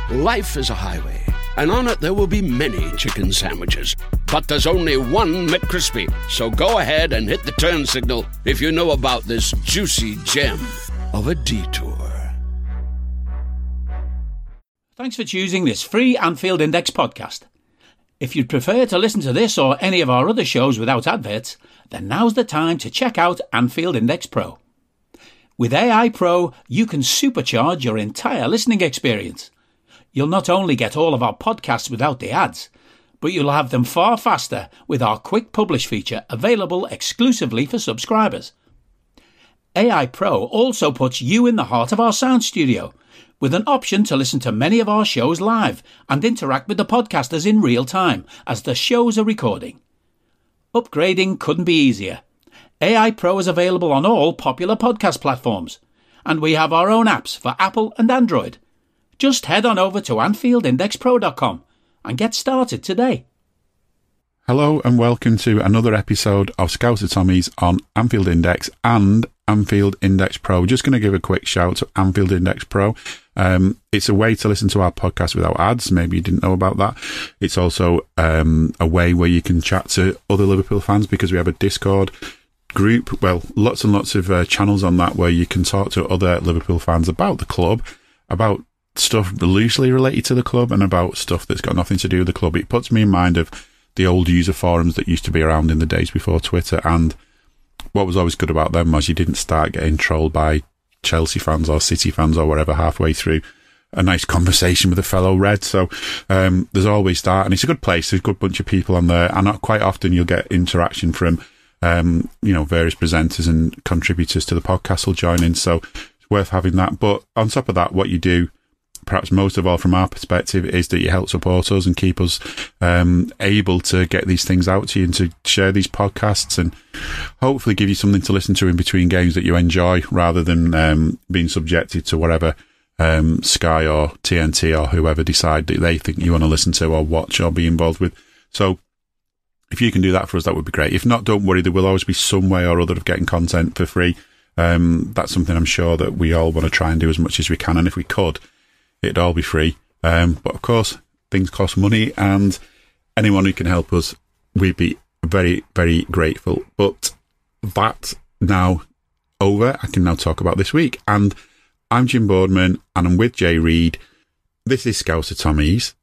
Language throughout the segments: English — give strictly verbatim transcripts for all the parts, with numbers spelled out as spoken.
Life is a highway, and on it there will be many chicken sandwiches. But there's only one McCrispy. So go ahead and hit the turn signal if you know about this juicy gem of a detour. Thanks for choosing this free Anfield Index podcast. If you'd prefer to listen to this or any of our other shows without adverts, then now's the time to check out Anfield Index Pro. With A I Pro, you can supercharge your entire listening experience. You'll not only get all of our podcasts without the ads, but you'll have them far faster with our Quick Publish feature available exclusively for subscribers. A I Pro also puts you in the heart of our sound studio, with an option to listen to many of our shows live and interact with the podcasters in real time as the shows are recording. Upgrading couldn't be easier. A I Pro is available on all popular podcast platforms, and we have our own apps for Apple and Android. Just head on over to Anfield Index Pro dot com and get started today. Hello and welcome to another episode of Scouser Tommies on Anfield Index and Anfield Index Pro. Just going to give a quick shout to Anfield Index Pro. Um, it's a way to listen to our podcast without ads. Maybe you didn't know about that. It's also um, a way where you can chat to other Liverpool fans because we have a Discord group. Well, lots and lots of uh, channels on that where you can talk to other Liverpool fans about the club, about stuff loosely related to the club and about stuff that's got nothing to do with the club. It puts me in mind of the old user forums that used to be around in the days before Twitter, and what was always good about them was you didn't start getting trolled by Chelsea fans or City fans or whatever halfway through a nice conversation with a fellow Red. So um, there's always that, and it's a good place. There's a good bunch of people on there, and not quite often you'll get interaction from um, you know, various presenters and contributors to the podcast will join in, so it's worth having that. But on top of that, what you do, perhaps most of all from our perspective, is that you help support us and keep us um, able to get these things out to you and to share these podcasts and hopefully give you something to listen to in between games that you enjoy, rather than um, being subjected to whatever um, Sky or T N T or whoever decide that they think you want to listen to or watch or be involved with. So if you can do that for us, that would be great. If not, don't worry, there will always be some way or other of getting content for free. Um, that's something I'm sure that we all want to try and do as much as we can, and if we could, it'd all be free. Um, but of course, things cost money, and anyone who can help us, we'd be very, very grateful. But that now over, I can now talk about this week. And I'm Jim Boardman, and I'm with Jay Reid. This is Scouser Tommies.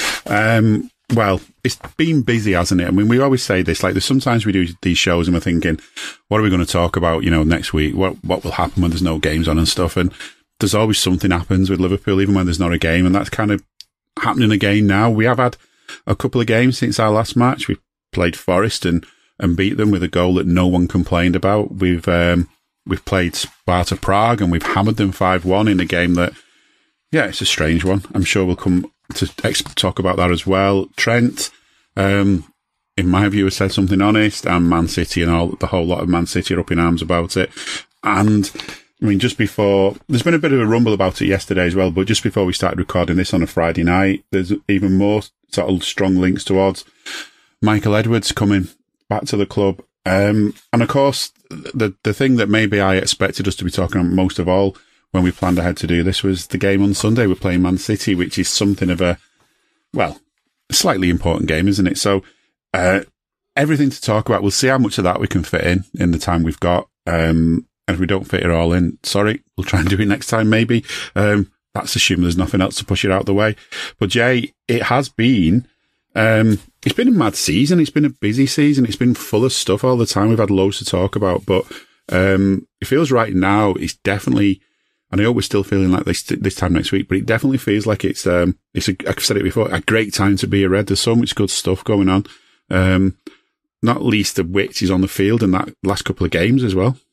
Um, well, it's been busy, hasn't it? I mean, we always say this, like, there's sometimes we do these shows and we're thinking, what are we going to talk about, you know, next week? What what will happen when there's no games on and stuff? And there's always something happens with Liverpool, even when there's not a game, and that's kind of happening again now. We have had a couple of games since our last match. We played Forest and, and beat them with a goal that no one complained about. We've um, we've played Sparta Prague and we've hammered them five one in a game that, yeah, it's a strange one. I'm sure we'll come to ex- talk about that as well. Trent, um, in my view, has said something honest, and Man City and all the whole lot of Man City are up in arms about it. And I mean, just before, there's been a bit of a rumble about it yesterday as well, but just before we started recording this on a Friday night, there's even more sort of strong links towards Michael Edwards coming back to the club. Um, and of course, the the thing that maybe I expected us to be talking about most of all when we planned ahead to do this was the game on Sunday. We're playing Man City, which is something of a, well, a slightly important game, isn't it? So, uh, everything to talk about. We'll see how much of that we can fit in in the time we've got. Um, And if we don't fit it all in, sorry, we'll try and do it next time maybe. Um, that's assuming there's nothing else to push it out of the way. But Jay, it has been, um, it's been a mad season. It's been a busy season. It's been full of stuff all the time. We've had loads to talk about, but um, it feels right now it's definitely, and I hope we're still feeling like this this time next week, but it definitely feels like it's, um, it's a, I've said it before, a great time to be a Red. There's so much good stuff going on, um, not least of which is on the field in that last couple of games as well.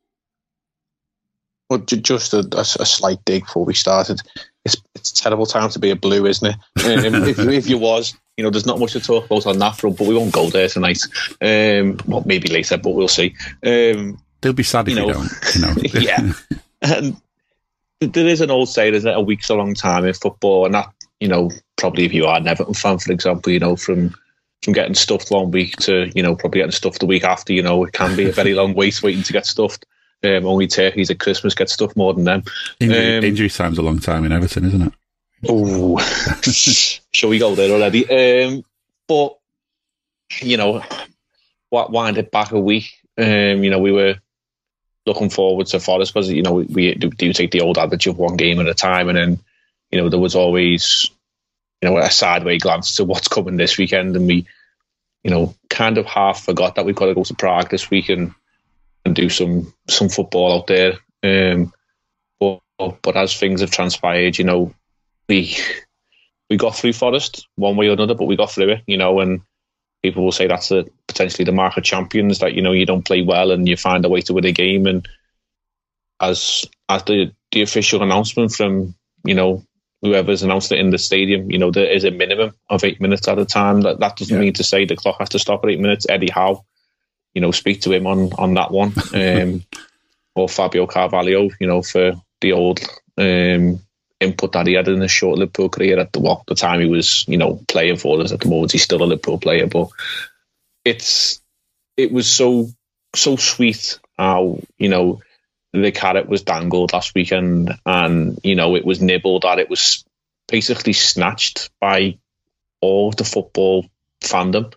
Well, just a, a, a slight dig before we started. It's it's a terrible time to be a Blue, isn't it? Um, if, if you was, you know, there's not much to talk about on that front, but we won't go there tonight. Um, well, maybe later, but we'll see. Um, They'll be sad if you, know, you don't. You know. Yeah. And there is an old saying, isn't it? A week's a long time in football, and that, you know, probably if you are an Everton fan, for example, you know, from from getting stuffed one week to, you know, probably getting stuffed the week after, you know, it can be a very long wait waiting to get stuffed. Um, only turkeys at Christmas get stuffed more than them. Injury, um, injury time's a long time in Everton, isn't it? Oh, shall we go there already? Um, but, you know, wind it back a week. Um, you know, we were looking forward to Forest because, you know, we, we do take the old adage of one game at a time. And then, you know, there was always, you know, a sideways glance to what's coming this weekend. And we, you know, kind of half forgot that we've got to go to Prague this week and, and do some, some football out there. Um, but, but as things have transpired, you know, we we got through Forest one way or another, but we got through it, you know, and people will say that's a, potentially the mark of champions, that, you know, you don't play well and you find a way to win a game. And as as the, the official announcement from, you know, whoever's announced it in the stadium, you know, there is a minimum of eight minutes at a time. That that doesn't yeah. mean to say the clock has to stop at eight minutes. Eddie Howe, you know, speak to him on, on that one. Um, or Fabio Carvalho, you know, for the old um, input that he had in his short Liverpool career at the, well, the time he was, you know, playing for us. At the moment, he's still a Liverpool player, but it's it was so so sweet how, you know, the carrot was dangled last weekend, and, you know, it was nibbled at. It was basically snatched by all of the football fandom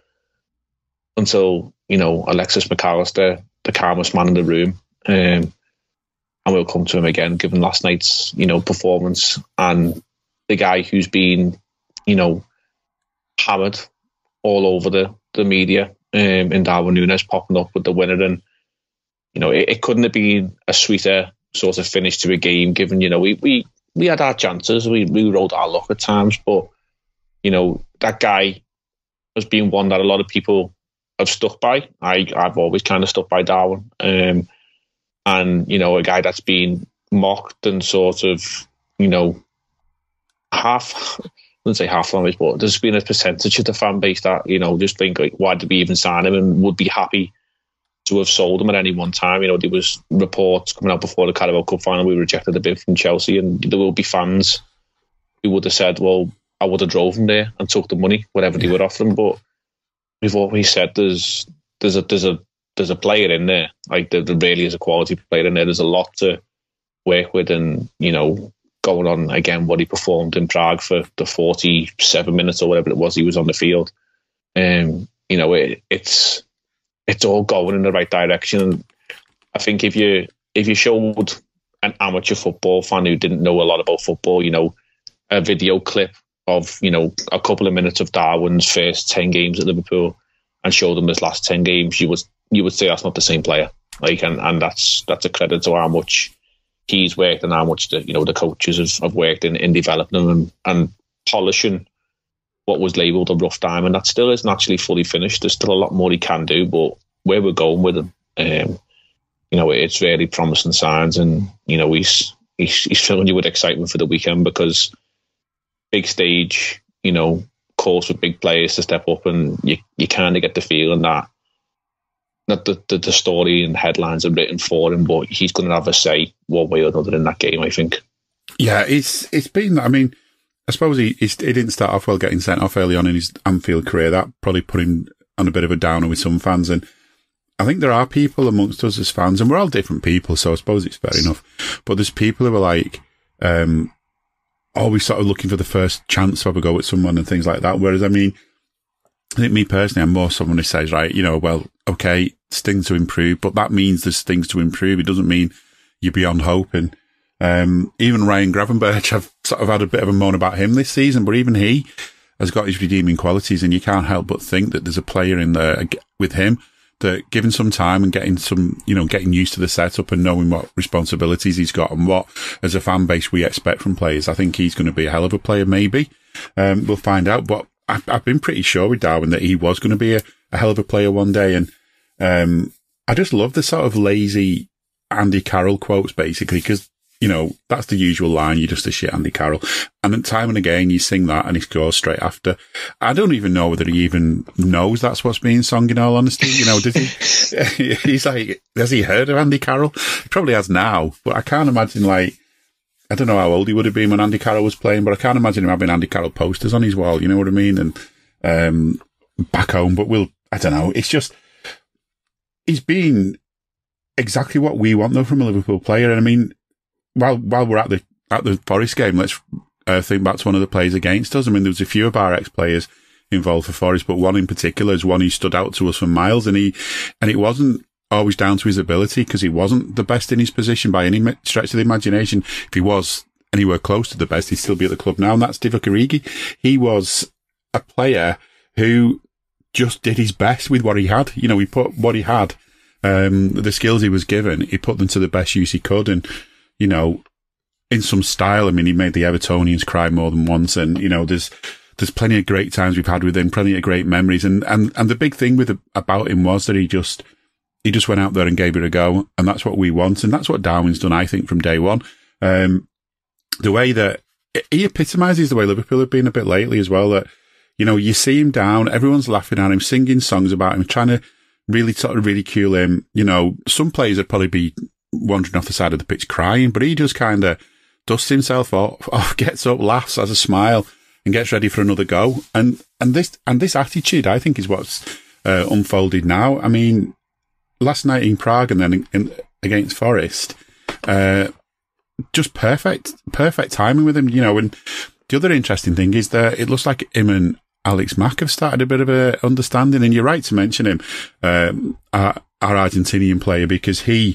until, you know, Alexis McAllister, the calmest man in the room, um, and we'll come to him again, given last night's, you know, performance, and the guy who's been, you know, hammered all over the, the media, um, in Darwin Núñez popping up with the winner. And, you know, it, it couldn't have been a sweeter sort of finish to a game, given, you know, we we, we had our chances, we, we rode our luck at times, but, you know, that guy has been one that a lot of people have stuck by. I, I've always kind of stuck by Darwin. Um, and, you know, a guy that's been mocked and sort of, you know, half, I wouldn't say half language, but there's been a percentage of the fan base that, you know, just think, like, why did we even sign him, and would be happy to have sold him at any one time. You know, there was reports coming out before the Carabao Cup final, we rejected the bid from Chelsea, and there will be fans who would have said, well, I would have drove him there and took the money, whatever they were offering. But we've always said there's there's a there's a there's a player in there, like there, there really is a quality player in there. There's a lot to work with, and, you know, going on again what he performed in Prague for the forty-seven minutes or whatever it was he was on the field. Um, you know, it, it's it's all going in the right direction. And I think if you if you showed an amateur football fan who didn't know a lot about football, you know, a video clip of, you know, a couple of minutes of Darwin's first ten games at Liverpool and showed them his last ten games, you would you would say that's not the same player. Like, and, and that's that's a credit to how much he's worked and how much the, you know, the coaches have, have worked in, in developing him and, and polishing what was labelled a rough diamond. That still isn't actually fully finished. There's still a lot more he can do, but where we're going with him, um, you know, it's really promising signs, and, you know, he's he's, he's filling you with excitement for the weekend, because big stage, you know, calls for big players to step up, and you you kind of get the feeling that that the, the, the story and headlines are written for him, but he's going to have a say one way or another in that game, I think. Yeah, it's it's been, I mean, I suppose he he didn't start off well getting sent off early on in his Anfield career. That probably put him on a bit of a downer with some fans, and I think there are people amongst us as fans, and we're all different people, so I suppose it's fair enough, but there's people who are like, um, always sort of looking for the first chance to have a go at someone and things like that, whereas, I mean, I think me personally, I'm more someone who says, right, you know, well, okay, it's things to improve, but that means there's things to improve. It doesn't mean you're beyond hope. And um, even Ryan Gravenberch, I've sort of had a bit of a moan about him this season, but even he has got his redeeming qualities, and you can't help but think that there's a player in there with him that, given some time and getting some, you know, getting used to the setup and knowing what responsibilities he's got and what, as a fan base, we expect from players, I think he's going to be a hell of a player, maybe. Um, we'll find out, but I've, I've been pretty sure with Darwin that he was going to be a, a hell of a player one day. And um, I just love the sort of lazy Andy Carroll quotes, basically, because, you know, that's the usual line, you're just a shit Andy Carroll. And then time and again, you sing that and he scores straight after. I don't even know whether he even knows that's what's being sung, in all honesty. You know, does he? He's like, has he heard of Andy Carroll? He probably has now, but I can't imagine, like, I don't know how old he would have been when Andy Carroll was playing, but I can't imagine him having Andy Carroll posters on his wall, you know what I mean? And um, back home, but we'll, I don't know, it's just, he's been exactly what we want, though, from a Liverpool player. And I mean, while while we're at the at the Forest game, let's uh, think back to one of the players against us. I mean, there was a few of our ex-players involved for Forest, but one in particular is one who stood out to us for miles, and he, and it wasn't always down to his ability, because he wasn't the best in his position by any stretch of the imagination. If he was anywhere close to the best, he'd still be at the club now, and that's Divock Origi. He was a player who just did his best with what he had. You know, he put what he had, um, the skills he was given, he put them to the best use he could, and, you know, in some style. I mean, he made the Evertonians cry more than once, and, you know, there's, there's plenty of great times we've had with him, plenty of great memories, and, and, and the big thing with, about him was that he just, he just went out there and gave it a go, and that's what we want, and that's what Darwin's done, I think, from day one. Um, the way that, he epitomises the way Liverpool have been a bit lately as well, that, you know, you see him down, everyone's laughing at him, singing songs about him, trying to really sort of ridicule him. You know, some players would probably be wandering off the side of the pitch crying, but he just kind of dusts himself off, off, gets up, laughs, has a smile, and gets ready for another go. And, and this, and this attitude, I think, is what's uh, unfolded now. I mean, last night in Prague and then in, in, against Forest, uh, just perfect, perfect timing with him, you know. And the other interesting thing is that it looks like him and Alex Mack have started a bit of a understanding, and you're right to mention him, um, our, our Argentinian player, because he,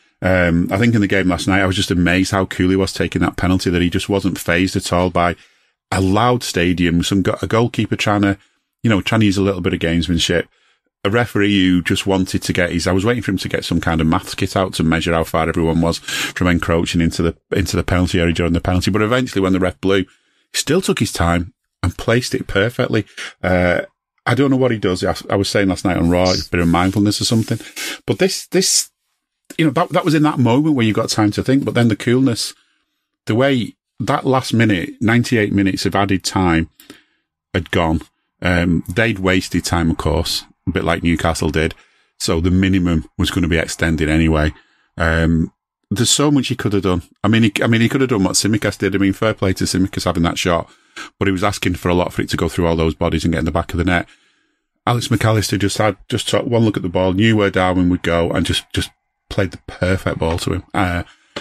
um, I think in the game last night, I was just amazed how cool he was taking that penalty, that he just wasn't fazed at all by a loud stadium, some a goalkeeper trying to, you know, trying to use a little bit of gamesmanship, a referee who just wanted to get his, I was waiting for him to get some kind of maths kit out to measure how far everyone was from encroaching into the, into the penalty area during the penalty. But eventually when the ref blew, he still took his time and placed it perfectly. Uh, I don't know what he does. I, I was saying last night on Raw, it's a bit of mindfulness or something. But this, this, you know, that, that was in that moment where you got time to think, but then the coolness, the way that last minute, ninety-eight minutes of added time had gone. Um, they'd wasted time, of course, a bit like Newcastle did. So the minimum was going to be extended anyway. Um, there's so much he could have done. I mean, he, I mean, he could have done what Tsimikas did. I mean, fair play to Tsimikas having that shot, but he was asking for a lot for it to go through all those bodies and get in the back of the net. Alex McAllister just had, just took one look at the ball, knew where Darwin would go, and just, just played the perfect ball to him. Uh,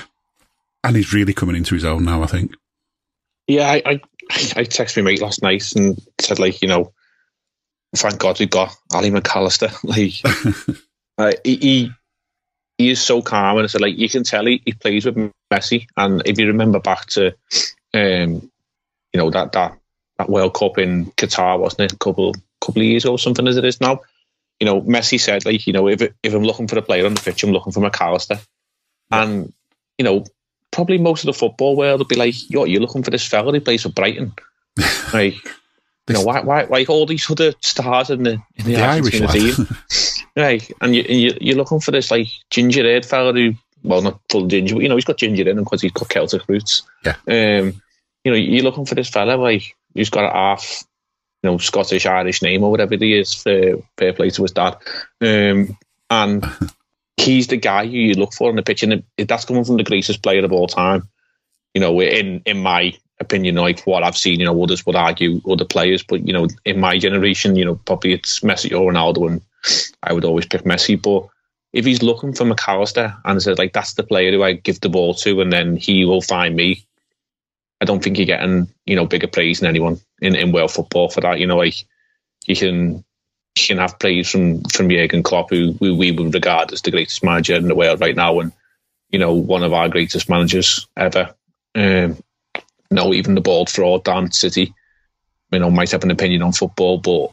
and he's really coming into his own now, I think. Yeah, I, I, I texted my mate last night and said, like, you know, thank God we got Ali McAllister. Like, uh, he, he he is so calm, and it's like you can tell he, he plays with Messi. And if you remember back to, um, you know, that that that World Cup in Qatar, wasn't it, a couple couple of years ago, something as it is now. You know, Messi said, like, you know, if if I'm looking for a player on the pitch, I'm looking for McAllister. And you know, probably most of the football world would be like, yo, you're looking for this fella who plays for Brighton. Like, you know, why, why, like all these other stars in the in the, the Argentina team, right? And, you, and you, you're looking for this like ginger-haired fella who, well, not full ginger, but you know, he's got ginger in him because he's got Celtic roots. Yeah. Um, you know, you're looking for this fella like who's got a half, you know, Scottish Irish name or whatever he is. For fair play to his dad, um, and he's the guy who you look for on the pitch, and that's coming from the greatest player of all time. You know, in in my opinion, like what I've seen, you know, others would argue other players, but you know, in my generation, you know, probably it's Messi or Ronaldo, and I would always pick Messi. But if he's looking for McAllister and says like that's the player who I give the ball to, and then he will find me, I don't think you're getting, you know, bigger praise than anyone in, in world football for that. You know, like you can you can have players from from Jurgen Klopp, who, who we would regard as the greatest manager in the world right now, and you know, one of our greatest managers ever. Um, No, even the bald fraud down at City, you know, might have an opinion on football, but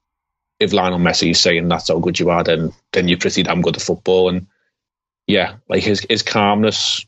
if Lionel Messi is saying that's how good you are, then then you're pretty damn good at football. And yeah, like his his calmness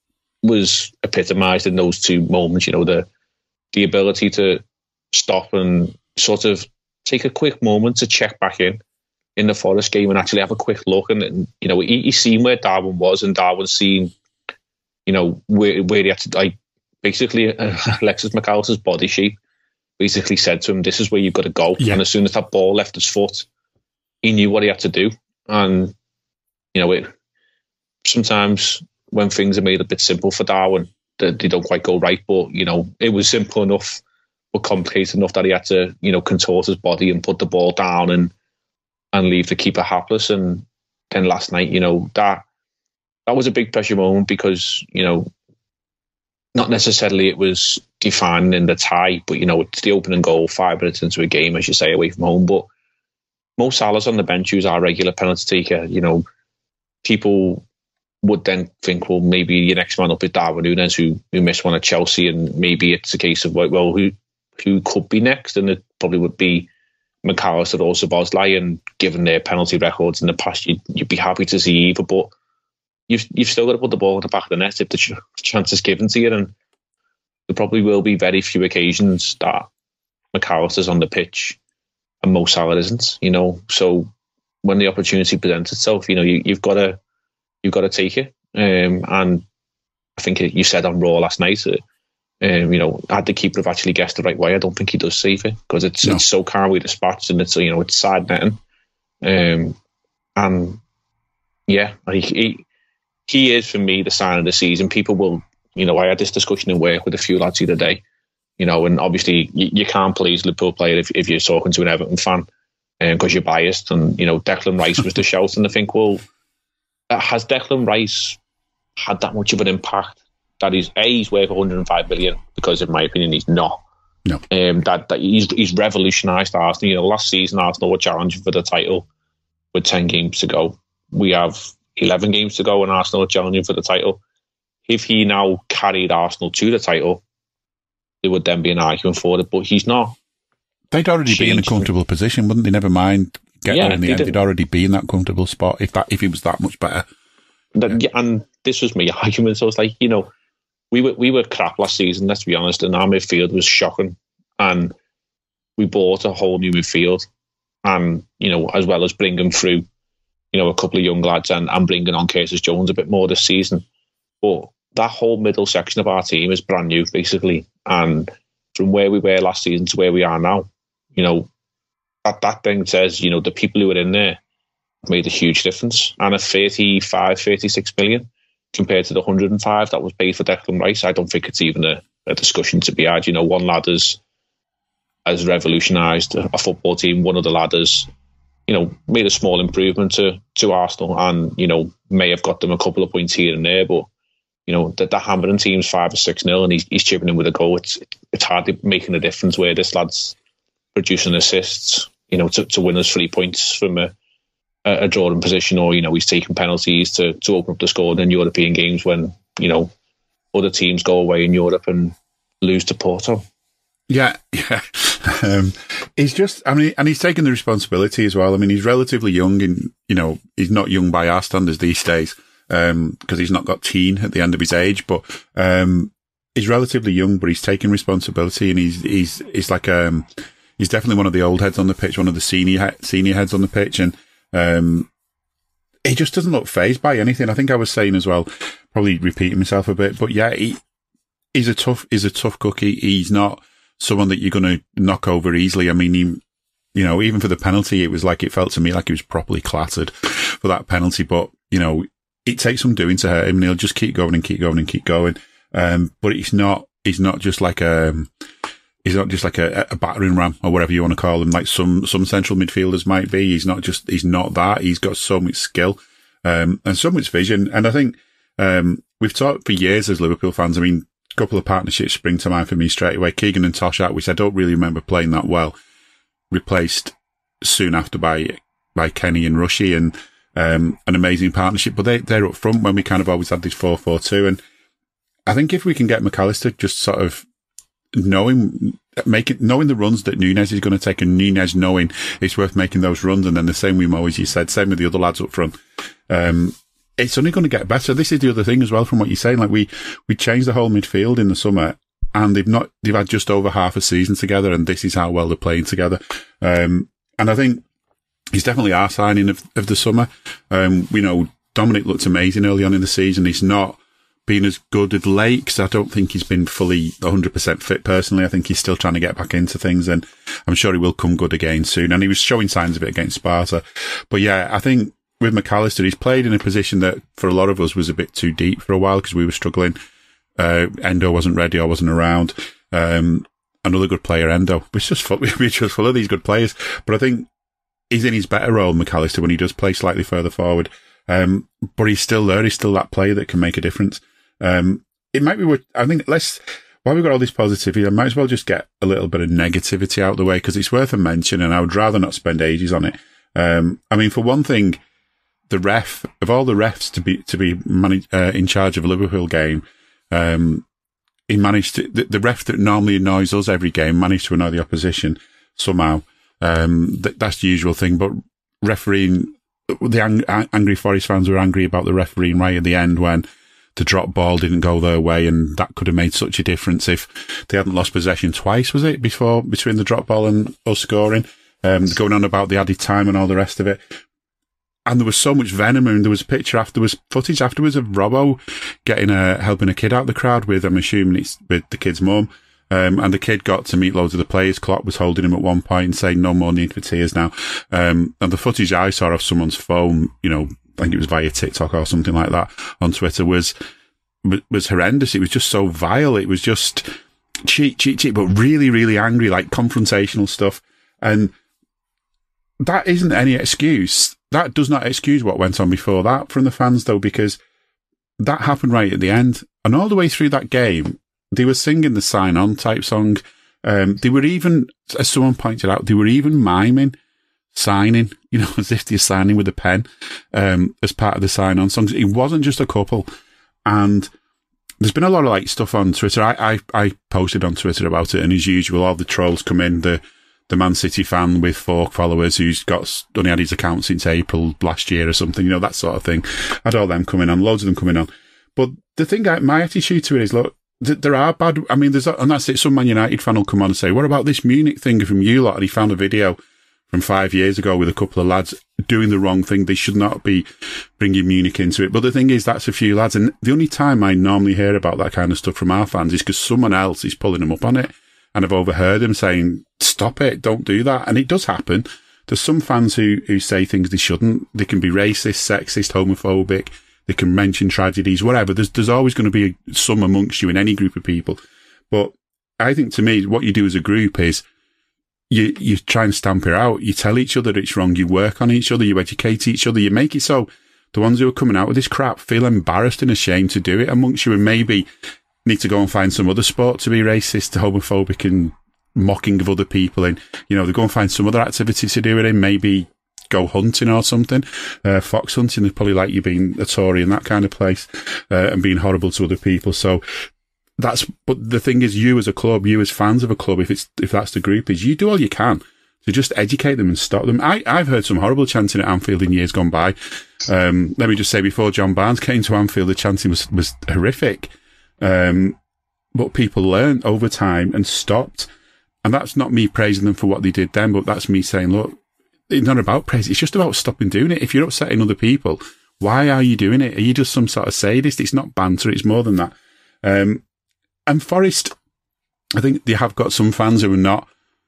was epitomised in those two moments. You know, the the ability to stop and sort of take a quick moment to check back in in the Forest game and actually have a quick look. And, and you know, he, he's seen where Darwin was, and Darwin's seen, you know, where where he had to like. Basically, uh, Alexis McAllister's body shape basically said to him, this is where you've got to go. Yeah. And as soon as that ball left his foot, he knew what he had to do. And, you know, it, sometimes when things are made a bit simple for Darwin, they, they don't quite go right. But, you know, it was simple enough, but complicated enough that he had to, you know, contort his body and put the ball down and and leave the keeper hapless. And then last night, you know, that that was a big pressure moment because, you know, not necessarily it was defining in the tie, but, you know, it's the opening goal five minutes into a game, as you say, away from home. But Mo Salah's on the bench, who's our regular penalty taker. You know, people would then think, well, maybe your next man up is Darwin Núñez, who, who missed one at Chelsea, and maybe it's a case of, well, who who could be next? And it probably would be Mac Allister or Szoboszlai, and given their penalty records in the past, you'd, you'd be happy to see either. But you've you've still got to put the ball in the back of the net if the ch- chance is given to you, and there probably will be very few occasions that Mac Allister's on the pitch and Mo Salah isn't. You know, so when the opportunity presents itself, you know, you, you've got to you've got to take it. Um, and I think you said on Raw last night, uh, um, you know, had the keeper have actually guessed the right way, I don't think he does save it, because it's no. it's so calmly dispatched, and it's, you know, it's side netting. Um, and yeah, he, he he is for me the sign of the season. People will, you know, I had this discussion in work with a few lads the other day, you know, and obviously you, you can't please Liverpool player if, if you're talking to an Everton fan, because um, you're biased. And, you know, Declan Rice was the shout, and I think, well, has Declan Rice had that much of an impact that he's a he's worth one hundred five million? Because in my opinion, he's not. No. Um, that that he's he's revolutionised Arsenal. You know, last season Arsenal were challenging for the title with ten games to go. We have eleven games to go, and Arsenal are challenging for the title. If he now carried Arsenal to the title, there would then be an argument for it. But he's not. They'd already be in a comfortable position, wouldn't they? Never mind get yeah, there in the end. They'd already be in that comfortable spot if that if he was that much better. That, yeah. And this was my argument. So it's like, you know, we were we were crap last season, let's be honest, and our midfield was shocking. And we bought a whole new midfield, and, you know, as well as bringing through, you know, a couple of young lads, and, and bringing on Curtis Jones a bit more this season. But that whole middle section of our team is brand new, basically. And from where we were last season to where we are now, you know, that, that thing says, you know, the people who were in there made a huge difference. And at thirty-five, thirty-six million compared to the one hundred five that was paid for Declan Rice, I don't think it's even a, a discussion to be had. You know, one lad has, has revolutionised a football team. One of the lads has, you know, made a small improvement to, to Arsenal, and, you know, may have got them a couple of points here and there. But, you know, the, the hammering team's five or six nil, and he's, he's chipping in with a goal. It's it's hardly making a difference where this lad's producing assists, you know, to, to win us three points from a, a drawing position, or, you know, he's taking penalties to, to open up the score in European games when, you know, other teams go away in Europe and lose to Porto. Yeah, yeah. Um, he's just, I mean, and he's taking the responsibility as well. I mean, he's relatively young, and, you know, he's not young by our standards these days, um, because he's not got teen at the end of his age, but, um, he's relatively young, but he's taking responsibility, and he's, he's, he's like, um, he's definitely one of the old heads on the pitch, one of the senior, senior heads on the pitch. And, um, he just doesn't look fazed by anything. I think I was saying as well, probably repeating myself a bit, but yeah, he, he's a tough, he's a tough cookie. He's not someone that you're going to knock over easily. I mean, he, you know, even for the penalty, it was like, it felt to me like he was properly clattered for that penalty, but, you know, it takes some doing to hurt him, and he'll just keep going and keep going and keep going. Um, but it's not, he's not just like a, he's not just like a, a battering ram, or whatever you want to call him, like some, some central midfielders might be. He's not just, he's not that. He's got so much skill, um, and so much vision. And I think, um, we've talked for years as Liverpool fans. I mean, a couple of partnerships spring to mind for me straight away. Keegan and Toshack, which I don't really remember playing that well, replaced soon after by, by Kenny and Rushy, and, um, an amazing partnership. But they, they're up front when we kind of always had this four four two. And I think if we can get Mac Allister just sort of knowing, making, knowing the runs that Núñez is going to take, and Núñez knowing it's worth making those runs, and then the same with Mo, as you said, same with the other lads up front, um, it's only going to get better. This is the other thing as well from what you're saying. Like, we, we changed the whole midfield in the summer, and they've not, they've had just over half a season together, and this is how well they're playing together. Um, and I think he's definitely our signing of, of the summer. Um, we know Dominic looked amazing early on in the season. He's not been as good of late, because I don't think he's been fully one hundred percent fit personally. I think he's still trying to get back into things, and I'm sure he will come good again soon. And he was showing signs of it against Sparta. But yeah, I think with Mac Allister, he's played in a position that for a lot of us was a bit too deep for a while, because we were struggling. Uh, Endo wasn't ready or wasn't around. Um, another good player, Endo. We're just full, we're just full of these good players. But I think he's in his better role, Mac Allister, when he does play slightly further forward. Um, but he's still there. He's still that player that can make a difference. Um, it might be what, I think let's, while we've got all this positivity, I might as well just get a little bit of negativity out of the way, because it's worth a mention, and I would rather not spend ages on it. Um, I mean, for one thing, the ref, of all the refs to be, to be manage, uh, in charge of a Liverpool game, um, he managed to, the, the ref that normally annoys us every game managed to annoy the opposition somehow. Um, that, that's the usual thing, but refereeing, the ang- angry Forest fans were angry about the refereeing right at the end when the drop ball didn't go their way, and that could have made such a difference if they hadn't lost possession twice, was it, before, between the drop ball and us scoring, um, going on about the added time and all the rest of it. And there was so much venom, and there was a picture afterwards, footage afterwards of Robbo getting a, helping a kid out of the crowd with, I'm assuming it's with the kid's mum. Um, and the kid got to meet loads of the players. Klopp was holding him at one point and saying, no more need for tears now. Um, and the footage I saw of someone's phone, you know, I think it was via TikTok or something like that on Twitter, was, was horrendous. It was just so vile. It was just cheat, cheat, cheat, but really, really angry, like confrontational stuff. And that isn't any excuse. That does not excuse what went on before that from the fans, though, because that happened right at the end. And all the way through that game, they were singing the Sign On type song. Um, they were even, as someone pointed out, they were even miming signing, you know, as if they're signing with a pen, um, as part of the Sign On songs. It wasn't just a couple. And there's been a lot of like stuff on Twitter. I, I, I posted on Twitter about it, and as usual, all the trolls come in. The, the Man City fan with four followers who's got, only had his account since April last year or something, you know, that sort of thing. I had all them coming on, loads of them coming on. But the thing, I, my attitude to it is, look, there are bad, I mean, there's, and that's it, some Man United fan will come on and say, what about this Munich thing from you lot? And he found a video from five years ago with a couple of lads doing the wrong thing. They should not be bringing Munich into it. But the thing is, that's a few lads. And the only time I normally hear about that kind of stuff from our fans is because someone else is pulling them up on it. And I've overheard them saying, stop it, don't do that. And it does happen. There's some fans who, who say things they shouldn't. They can be racist, sexist, homophobic. They can mention tragedies, whatever. There's, there's always going to be some amongst you in any group of people. But I think, to me, what you do as a group is you, you try and stamp it out. You tell each other it's wrong. You work on each other. You educate each other. You make it so the ones who are coming out with this crap feel embarrassed and ashamed to do it amongst you, and maybe need to go and find some other sport to be racist, homophobic, and mocking of other people. And, you know, they go and find some other activity to do it in. Maybe go hunting or something. Uh, fox hunting is probably like you being a Tory in that kind of place, uh, and being horrible to other people. So that's, but the thing is, you as a club, you as fans of a club, if it's, if that's the group, is you do all you can to just educate them and stop them. I, I've heard some horrible chanting at Anfield in years gone by. Um, let me just say, before John Barnes came to Anfield, the chanting was, was horrific. Um, but people learned over time and stopped. And that's not me praising them for what they did then, but that's me saying, look, it's not about praise. It's just about stopping doing it. If you're upsetting other people, why are you doing it? Are you just some sort of sadist? It's not banter. It's more than that. Um, and Forest, I think they have got some fans who are not,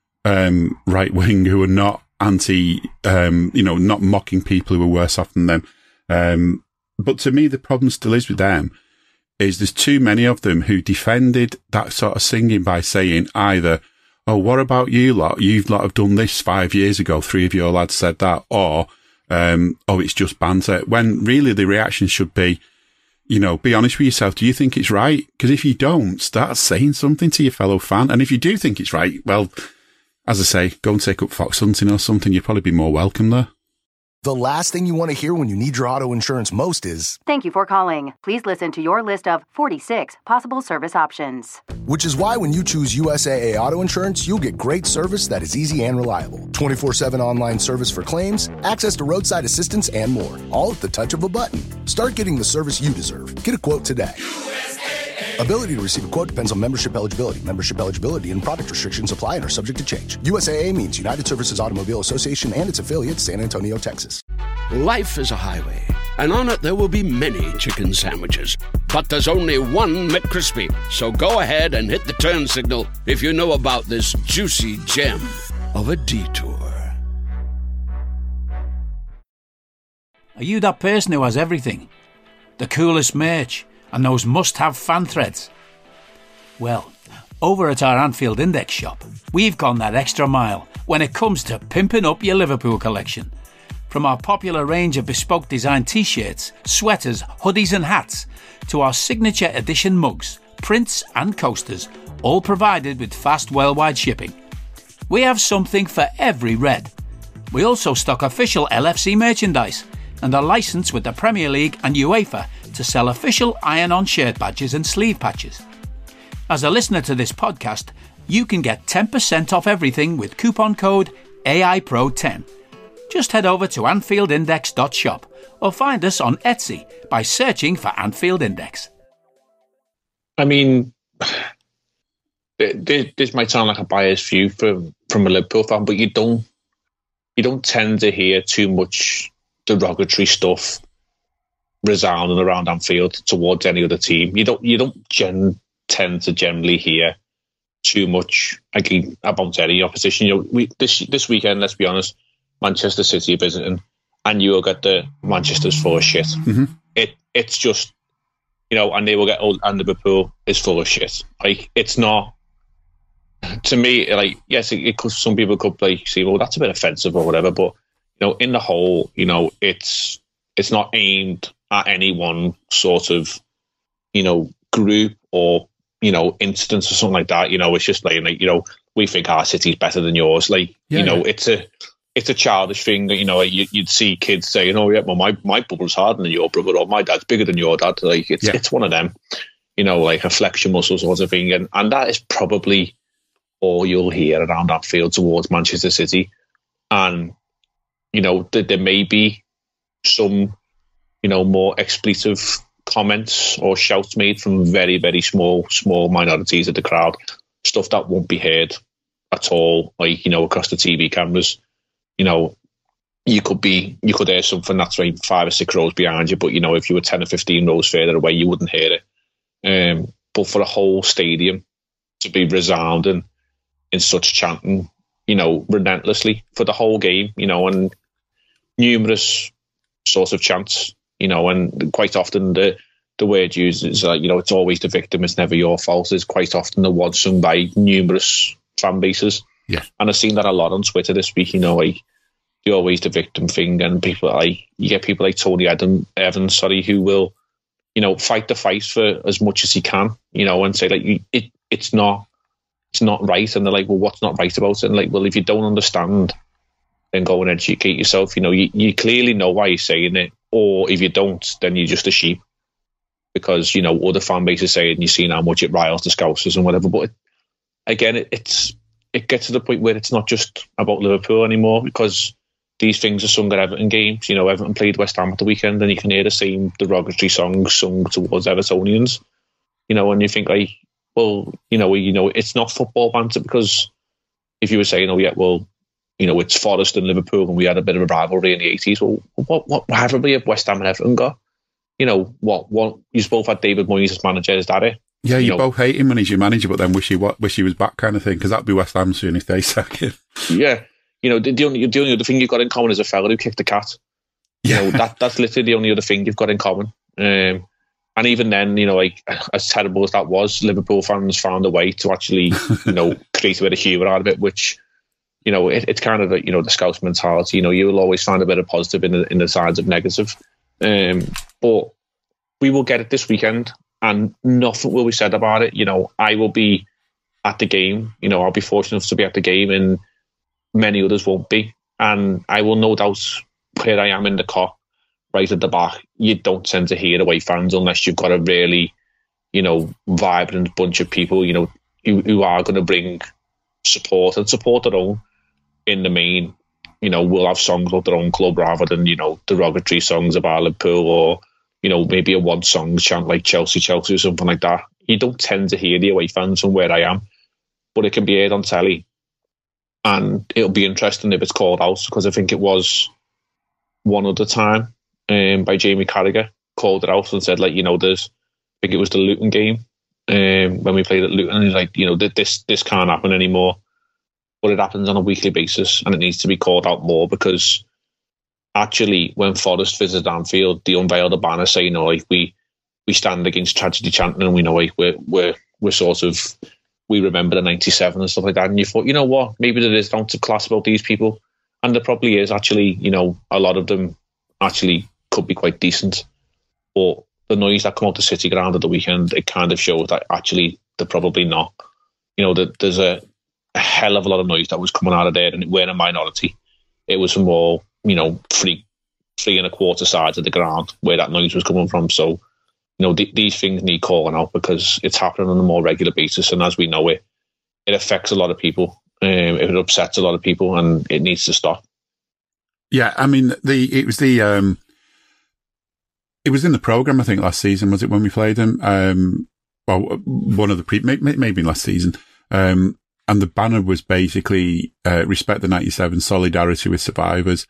um, right wing, who are not anti, um, you know, not mocking people who are worse off than them. Um, but to me, the problem still is with them is there's too many of them who defended that sort of singing by saying either, oh, what about you lot? You lot have done this five years ago. Three of your lads said that. Or, um, oh, it's just banter. When really the reaction should be, you know, be honest with yourself. Do you think it's right? Because if you don't, start saying something to your fellow fan. And if you do think it's right, well, as I say, go and take up fox hunting or something. You'd probably be more welcome there. The last thing you want to hear when you need your auto insurance most is, thank you for calling. Please listen to your list of forty-six possible service options. Which is why when you choose U S A A Auto Insurance, you'll get great service that is easy and reliable. twenty-four seven online service for claims, access to roadside assistance, and more. All at the touch of a button. Start getting the service you deserve. Get a quote today. U S A A. Ability to receive a quote depends on membership eligibility. Membership eligibility and product restrictions apply and are subject to change. U S A A means United Services Automobile Association and its affiliate, San Antonio, Texas. Life is a highway, and on it there will be many chicken sandwiches. But there's only one McCrispy. So go ahead and hit the turn signal if you know about this juicy gem of a detour. Are you that person who has everything? The coolest merch and those must-have fan threads? Well, over at our Anfield Index shop, we've gone that extra mile when it comes to pimping up your Liverpool collection. From our popular range of bespoke design t-shirts, sweaters, hoodies and hats, to our signature edition mugs, prints and coasters, all provided with fast worldwide shipping. We have something for every red. We also stock official L F C merchandise and are licensed with the Premier League and UEFA to sell official iron-on shirt badges and sleeve patches. As a listener to this podcast, you can get ten percent off everything with coupon code A I Pro ten. Just head over to Anfield Index dot shop or find us on Etsy by searching for Anfield Index. I mean, this might sound like a biased view from, from a Liverpool fan, but you don't you don't tend to hear too much derogatory stuff resounding around Anfield towards any other team. You don't you don't gen, tend to generally hear too much again about any opposition. You know, we this this weekend, let's be honest, Manchester City are visiting, and you will get the Manchester's full of shit. Mm-hmm. It it's just, you know, and they will get old, and Liverpool is full of shit. Like, it's not, to me, like, yes, it, it could, some people could like say, well, that's a bit offensive or whatever, but you know, in the whole, you know, it's it's not aimed at any one sort of, you know, group or, you know, instance or something like that. You know, it's just like, like you know, we think our city's better than yours. Like, yeah, you know, yeah. it's a it's a childish thing. You know, you, you'd see kids saying, "Oh yeah, well, my my bubble's harder than your brother," or "My dad's bigger than your dad." Like, it's yeah. it's one of them. You know, like a flexion muscle sort of thing, and and that is probably all you'll hear around Anfield towards Manchester City. And you know, there, there may be some, you know, more expletive comments or shouts made from very, very small, small minorities of the crowd. Stuff that won't be heard at all, like, you know, across the T V cameras. You know, you could be, you could hear something that's like five or six rows behind you, but, you know, if you were ten or fifteen rows further away, you wouldn't hear it. Um, but for a whole stadium to be resounding in such chanting, you know, relentlessly for the whole game, you know, and numerous sorts of chants, you know, and quite often the the word used is like, you know, it's always the victim, it's never your fault, is quite often the one sung by numerous fan bases. Yeah. And I've seen that a lot on Twitter this week, you know, like the always the victim thing, and people like, you get people like Tony Adam, Evans, sorry, who will, you know, fight the fight for as much as he can, you know, and say like, it it's not, it's not right. And they're like, well, what's not right about it? And like, well, if you don't understand, then go and educate yourself. You know, you, you clearly know why you're saying it, or if you don't, then you're just a sheep. Because, you know, other fan bases saying, you've seen how much it riles the Scousers and whatever. But it, again, it, it's it gets to the point where it's not just about Liverpool anymore, because these things are sung at Everton games. You know, Everton played West Ham at the weekend, and you can hear the same derogatory songs sung towards Evertonians. You know, and you think like, well, you know, you know, it's not football banter, because if you were saying, oh yeah, well, you know, it's Forest and Liverpool, and we had a bit of a rivalry in the eighties. Well, what what rivalry have West Ham and Everton got? You know, what what you both had David Moyes as manager, is that it? Yeah, you, you know, both hate him when he's your manager, but then wish he wish he was back, kind of thing. Because that'd be West Ham soon if they sack him. Yeah, you know, the, the only the only other thing you've got in common is a fella who kicked a cat. You yeah. know, that that's literally the only other thing you've got in common. Um, and even then, you know, like as terrible as that was, Liverpool fans found a way to actually, you know, create a bit of humour out of it, which, you know, it, it's kind of the, you know, the Scouse mentality. You know, you will always find a bit of positive in the in the sides of negative. Um, but we will get it this weekend, and nothing will be said about it. You know, I will be at the game. You know, I'll be fortunate enough to be at the game, and many others won't be. And I will no doubt, where I am in the car, right at the back, you don't tend to hear away fans unless you've got a really, you know, vibrant bunch of people, you know, who, who are going to bring support and support their own. In the main, you know, will have songs about their own club rather than, you know, derogatory songs about Liverpool, or, you know, maybe a one song chant like Chelsea, Chelsea or something like that. You don't tend to hear the away fans from where I am, but it can be heard on telly, and it'll be interesting if it's called out, because I think it was one other time um, by Jamie Carragher called it out and said, like, you know, there's, I think it was the Luton game um, when we played at Luton, and he's like, you know, this this can't happen anymore. But it happens on a weekly basis, and it needs to be called out more, because actually when Forest visited Anfield, they unveiled a banner saying, you know, like, we we stand against tragedy chanting, and we know, like, we're we're we're sort of, we remember the ninety-seven and stuff like that. And you thought, you know what, maybe there is down to class about these people, and there probably is actually, you know, a lot of them actually could be quite decent, but the noise that come out the City ground at the weekend, it kind of shows that actually they're probably not. You know, that there's a, a hell of a lot of noise that was coming out of there, and it weren't a minority. It was from all, you know, three, three and a quarter sides of the ground where that noise was coming from. So, you know, th- these things need calling out because it's happening on a more regular basis, and as we know it, it affects a lot of people. Um, it upsets a lot of people, and it needs to stop. Yeah, I mean, the it was the um, it was in the program, I think, last season, was it, when we played them? Um, well, one of the pre, maybe, maybe last season. Um, and the banner was basically uh, respect the ninety-seven, solidarity with survivors.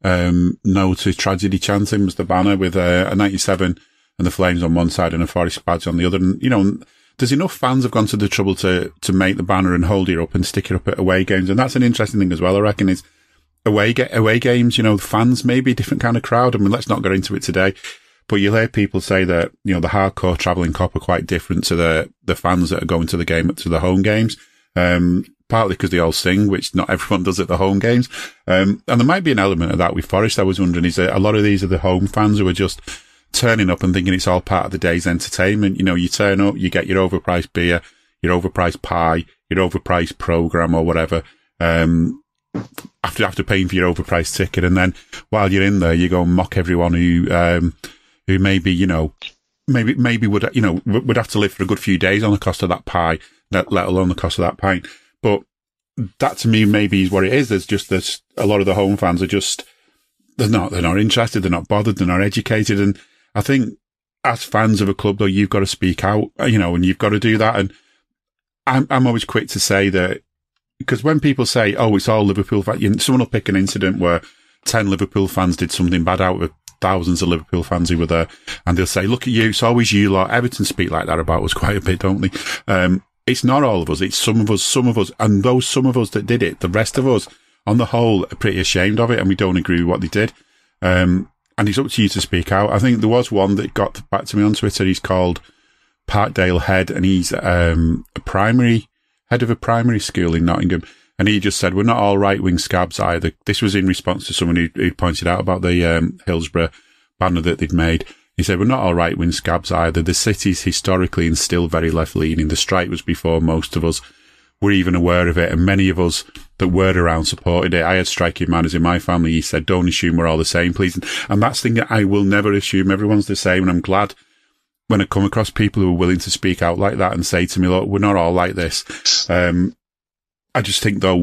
Um, no to tragedy chanting was the banner, with uh, a ninety-seven and the Flames on one side and a Forest badge on the other. And, you know, there's enough fans have gone to the trouble to, to make the banner and hold it up and stick it up at away games. And that's an interesting thing as well, I reckon, is away, ga- away games, you know, fans, maybe a different kind of crowd. I mean, let's not get into it today. But you'll hear people say that, you know, the hardcore travelling cop are quite different to the, the fans that are going to the game, to the home games. Um, partly because they all sing, which not everyone does at the home games. Um, and there might be an element of that with Forest. I was wondering, is that a lot of these are the home fans who are just turning up and thinking it's all part of the day's entertainment. You know, you turn up, you get your overpriced beer, your overpriced pie, your overpriced program or whatever. Um, after, after paying for your overpriced ticket. And then while you're in there, you go and mock everyone who, um, who maybe, you know, maybe, maybe would, you know, would have to live for a good few days on the cost of that pie, let, let alone the cost of that pint. But that to me maybe is what it is. There's just this, a lot of the home fans are just, they're not, they're not interested, they're not bothered, they're not educated. And I think as fans of a club though, you've got to speak out, you know, and you've got to do that. And I'm, I'm always quick to say that, because when people say, oh, it's all Liverpool fans, someone will pick an incident where ten Liverpool fans did something bad out of thousands of Liverpool fans who were there, and they'll say, look at you, it's always you lot. Everton speak like that about us quite a bit, don't they? Um, it's not all of us, it's some of us, some of us, and those some of us that did it, the rest of us, on the whole, are pretty ashamed of it, and we don't agree with what they did. Um, and it's up to you to speak out. I think there was one that got back to me on Twitter. He's called Parkdale Head, and he's um, a primary, head of a primary school in Nottingham. And he just said, we're not all right-wing scabs either. This was in response to someone who, who pointed out about the um, Hillsborough banner that they'd made. He said, we're not all right-wing scabs either. The city's historically and still very left-leaning. The strike was before most of us were even aware of it, and many of us that were around supported it. I had striking manners in my family. He said, don't assume we're all the same, please. And that's the thing that I will never assume everyone's the same. And I'm glad when I come across people who are willing to speak out like that and say to me, look, we're not all like this. Um, I just think though,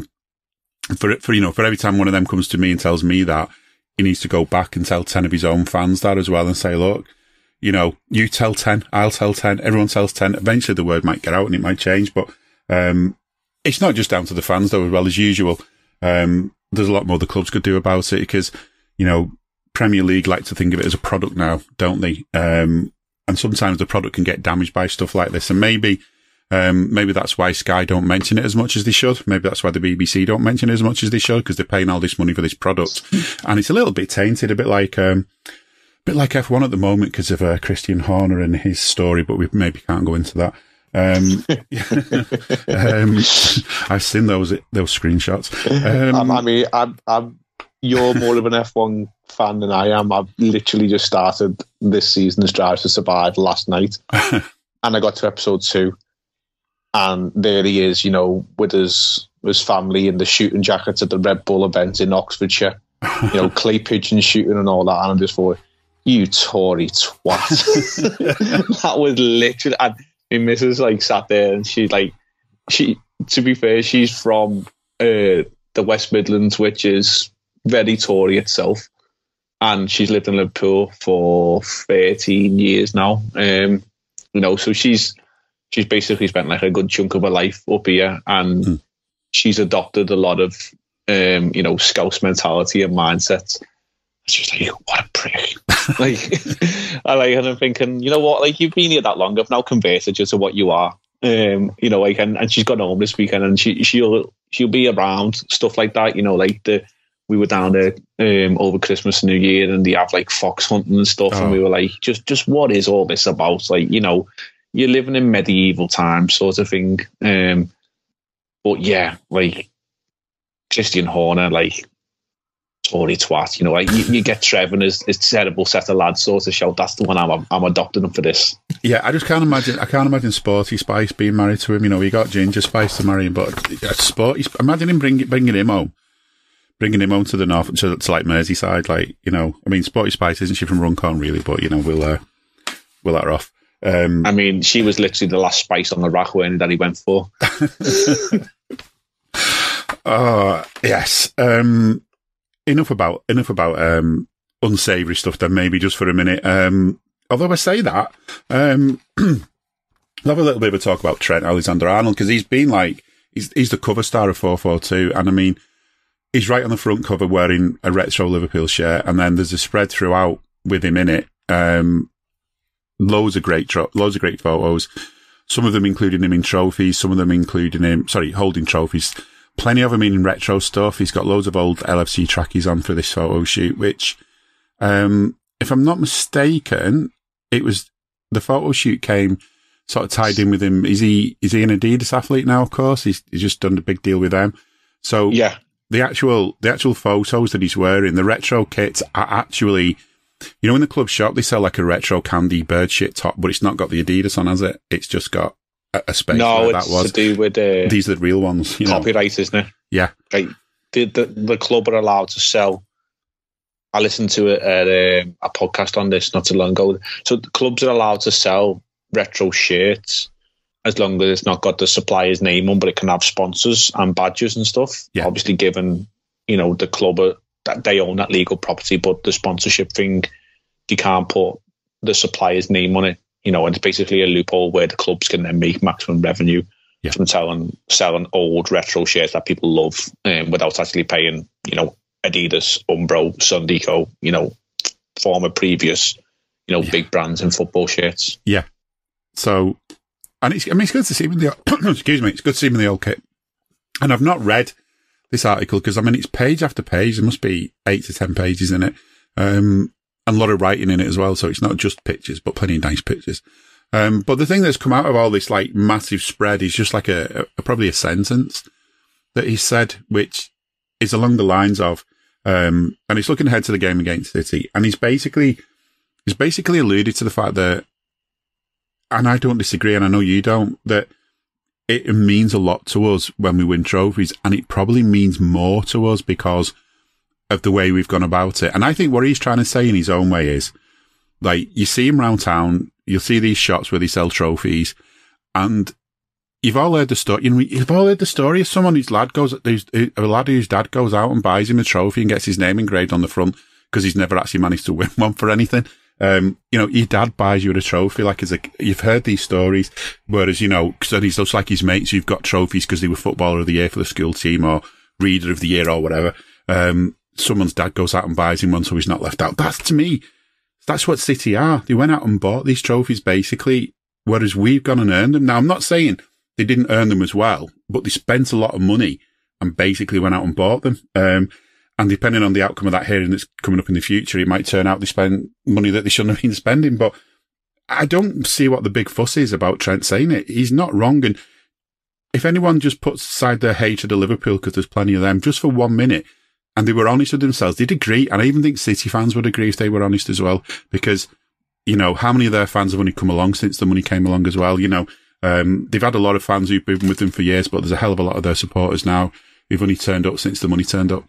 for, for, you know, for every time one of them comes to me and tells me that, he needs to go back and tell ten of his own fans that as well and say, look, you know, you tell ten, I'll tell ten, everyone tells ten. Eventually the word might get out and it might change, but, um, it's not just down to the fans though, as well as usual. Um, there's a lot more the clubs could do about it because, you know, Premier League like to think of it as a product now, don't they? Um, and sometimes the product can get damaged by stuff like this. And maybe, um, maybe that's why Sky don't mention it as much as they should. Maybe that's why the B B C don't mention it as much as they should, because they're paying all this money for this product. And it's a little bit tainted, a bit like, um, a bit like F one at the moment because of uh, Christian Horner and his story, but we maybe can't go into that. Um, um, I've seen those those screenshots. Um, I mean, I'm, I'm, you're more of an F one fan than I am. I've literally just started this season's Drive to Survive last night, and I got to episode two, and there he is, you know, with his his family in the shooting jackets at the Red Bull event in Oxfordshire, you know, clay pigeon shooting and all that, and I'm just thought, you Tory twat. That was literally. And, my missus like sat there and she's like, she, to be fair, she's from uh, the West Midlands, which is very Tory itself. And she's lived in Liverpool for thirteen years now. Um, you know, so she's, she's basically spent like a good chunk of her life up here, and mm. she's adopted a lot of, um, you know, Scouse mentality and mindsets. She's like, what a prick. Like, I like, and I'm thinking, you know what, like, you've been here that long, I've now converted you to what you are. Um, you know, like, and, and she's gone home this weekend, and she, she'll, she'll be around stuff like that, you know, like the, we were down there um, over Christmas and New Year, and they have like fox hunting and stuff, oh. and we were like, just, just what is all this about? Like, you know, you're living in medieval times sort of thing. Um, but yeah, like, Christian Horner, like, Tory twat, you know, like you, you get Trev and his, his terrible set of lads sort of shout, that's the one I'm I'm adopting him for this. Yeah, I just can't imagine. I can't imagine Sporty Spice being married to him. You know, he got Ginger Spice to marry him, but Sporty. Imagine him bringing bringing him home, bringing him home to the north, to, to like Merseyside. Like, you know, I mean, Sporty Spice isn't she from Runcorn really? But you know, we'll uh, we'll let her off. Um, I mean, she was literally the last spice on the rack when that he went for. Oh yes. Um, enough about enough about um, unsavoury stuff. Then maybe just for a minute. Um, although I say that, um, I'll have a little bit of a talk about Trent Alexander-Arnold because he's been like he's he's the cover star of four forty-two, and I mean he's right on the front cover wearing a retro Liverpool shirt, and then there's a spread throughout with him in it. Um, loads of great tro- loads of great photos. Some of them including him in trophies, some of them including him sorry holding trophies. Plenty of them in retro stuff. He's got loads of old L F C trackies on for this photo shoot, which, um, if I'm not mistaken, it was the photo shoot came sort of tied in with him. Is he is he an Adidas athlete now? Of course, he's he's just done a big deal with them. So yeah, the actual the actual photos that he's wearing, the retro kits are actually, you know, in the club shop they sell like a retro candy bird shit top, but it's not got the Adidas on, has it? It's just got a space no, where it's that was. to do with uh, these are the real ones. You copyright, know? Isn't it? Yeah. Like the, the the club are allowed to sell. I listened to a, a, a podcast on this not too long ago. So the clubs are allowed to sell retro shirts as long as it's not got the supplier's name on, but it can have sponsors and badges and stuff. Yeah. Obviously, given you know the club are, that they own that legal property, but the sponsorship thing, you can't put the supplier's name on it. You know, and it's basically a loophole where the clubs can then make maximum revenue yeah. from selling selling old retro shirts that people love um, without actually paying, you know, Adidas, Umbro, Sundico, you know, former previous, you know, yeah. big brands in football shirts. Yeah. So, and it's, I mean, it's good to see him in the, excuse me, it's good to see him in the old kit. And I've not read this article because, I mean, it's page after page. There must be eight to ten pages in it. Um, and a lot of writing in it as well. So it's not just pictures, but plenty of nice pictures. Um, but the thing that's come out of all this like massive spread is just like a, a probably a sentence that he said, which is along the lines of, um, and he's looking ahead to the game against City. And he's basically, he's basically alluded to the fact that, and I don't disagree, and I know you don't, that it means a lot to us when we win trophies. And it probably means more to us because of the way we've gone about it. And I think what he's trying to say in his own way is, like, you see him around town, you'll see these shops where they sell trophies, and you've all heard the story, you know, you've all heard the story of someone whose lad goes, who's, a lad whose dad goes out and buys him a trophy and gets his name engraved on the front because he's never actually managed to win one for anything. Um, you know, your dad buys you a trophy, like as a, you've heard these stories, whereas, you know, so he's just like his mates who've got trophies because they were footballer of the year for the school team or reader of the year or whatever. Um, someone's dad goes out and buys him one so he's not left out. That's, to me, that's what City are. They went out and bought these trophies basically, whereas we've gone and earned them. Now, I'm not saying they didn't earn them as well, but they spent a lot of money and basically went out and bought them. Um, and depending on the outcome of that hearing that's coming up in the future, it might turn out they spent money that they shouldn't have been spending. But I don't see what the big fuss is about Trent saying it. He's not wrong. And if anyone just puts aside their hatred of Liverpool, because there's plenty of them, just for one minute, and they were honest with themselves, they'd agree. And I even think City fans would agree if they were honest as well, because, you know, how many of their fans have only come along since the money came along as well? You know, um, they've had a lot of fans who've been with them for years, but there's a hell of a lot of their supporters now who've only turned up since the money turned up.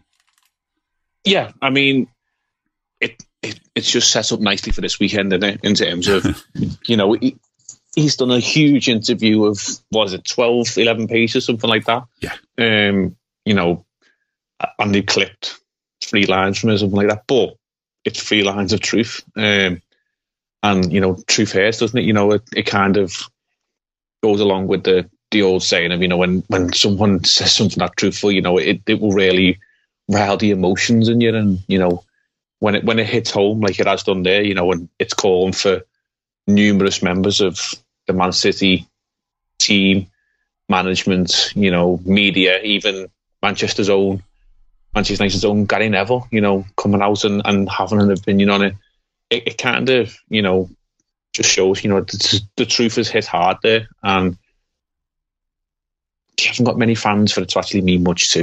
Yeah, I mean, it, it it's just set up nicely for this weekend, isn't it? In terms of, you know, he, he's done a huge interview of, what is it, twelve, eleven pages, something like that. Yeah. Um, you know, and they clipped three lines from it, something like that. But it's three lines of truth. Um, and, you know, truth hurts, doesn't it? You know, it, it kind of goes along with the, the old saying of, you know, when, when someone says something that's truthful, you know, it, it will really rile the emotions in you. And, you know, when it when it hits home like it has done there, you know, and it's calling for numerous members of the Man City team, management, you know, media, even Manchester's own, Manchester United's own Gary Neville, you know, coming out and, and having an opinion on it. It, it kind of, you know, just shows, you know, the, the truth is hit hard there, and you haven't got many fans for it to actually mean much to.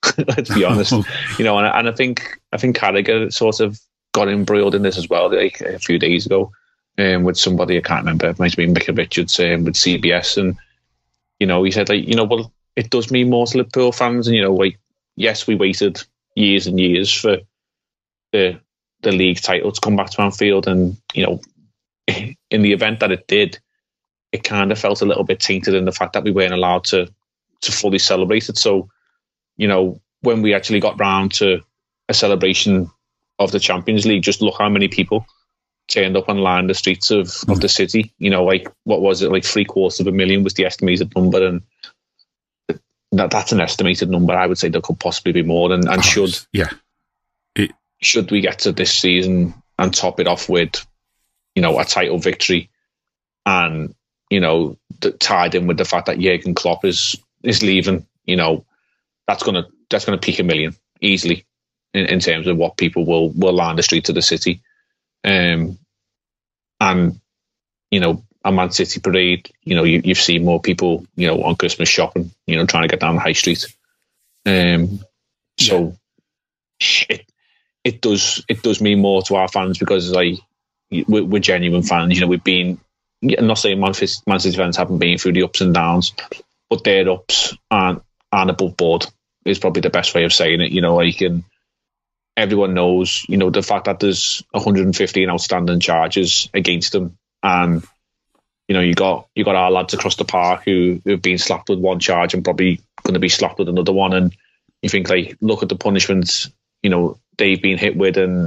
Let's be honest. You know, and, and I think I think Carragher sort of got embroiled in this as well, like a few days ago, um, with somebody I can't remember. It might have been Micah Richards um, with C B S, and you know, he said like, you know, well, it does mean more to Liverpool fans, and you know, like, yes, we waited years and years for the the league title to come back to Anfield, and you know, in the event that it did, it kind of felt a little bit tainted in the fact that we weren't allowed to to fully celebrate it. So, you know, when we actually got round to a celebration of the Champions League, just look how many people turned up and lined the streets of, mm. of the city. You know, like, what was it, like three quarters of a million was the estimated number, and that that's an estimated number. I would say there could possibly be more, and, and oh, should yeah, it, should we get to this season and top it off with, you know, a title victory, and you know, the, tied in with the fact that Jurgen Klopp is is leaving, you know, that's gonna that's gonna peak a million easily in, in terms of what people will will line the streets of the city, um, and you know, a Man City parade. You know, you, you've seen more people, you know, on Christmas shopping, you know, trying to get down the high street. Um, so yeah. it it does it does mean more to our fans, because like we're, we're genuine fans. You know, we've been. I'm not saying Man City, Man City fans haven't been through the ups and downs, but their ups aren't, aren't above board is probably the best way of saying it. You know, like, and everyone knows, you know, the fact that there's one hundred fifteen outstanding charges against them, and you know, you got you got our lads across the park who who've been slapped with one charge and probably going to be slapped with another one, and you think, like, look at the punishments, you know, they've been hit with, and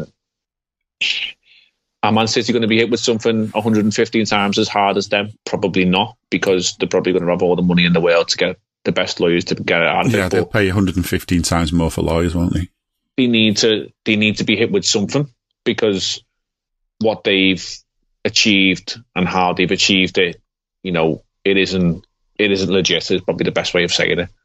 are Man City going to be hit with something one hundred fifteen times as hard as them? Probably not, because they're probably going to have all the money in the world to get the best lawyers to get it out of it. Yeah, they'll pay one hundred fifteen times more for lawyers, won't they? They need to. They need to be hit with something, because what they've achieved and how they've achieved it, you know, it isn't. It isn't legit. Is probably the best way of saying it.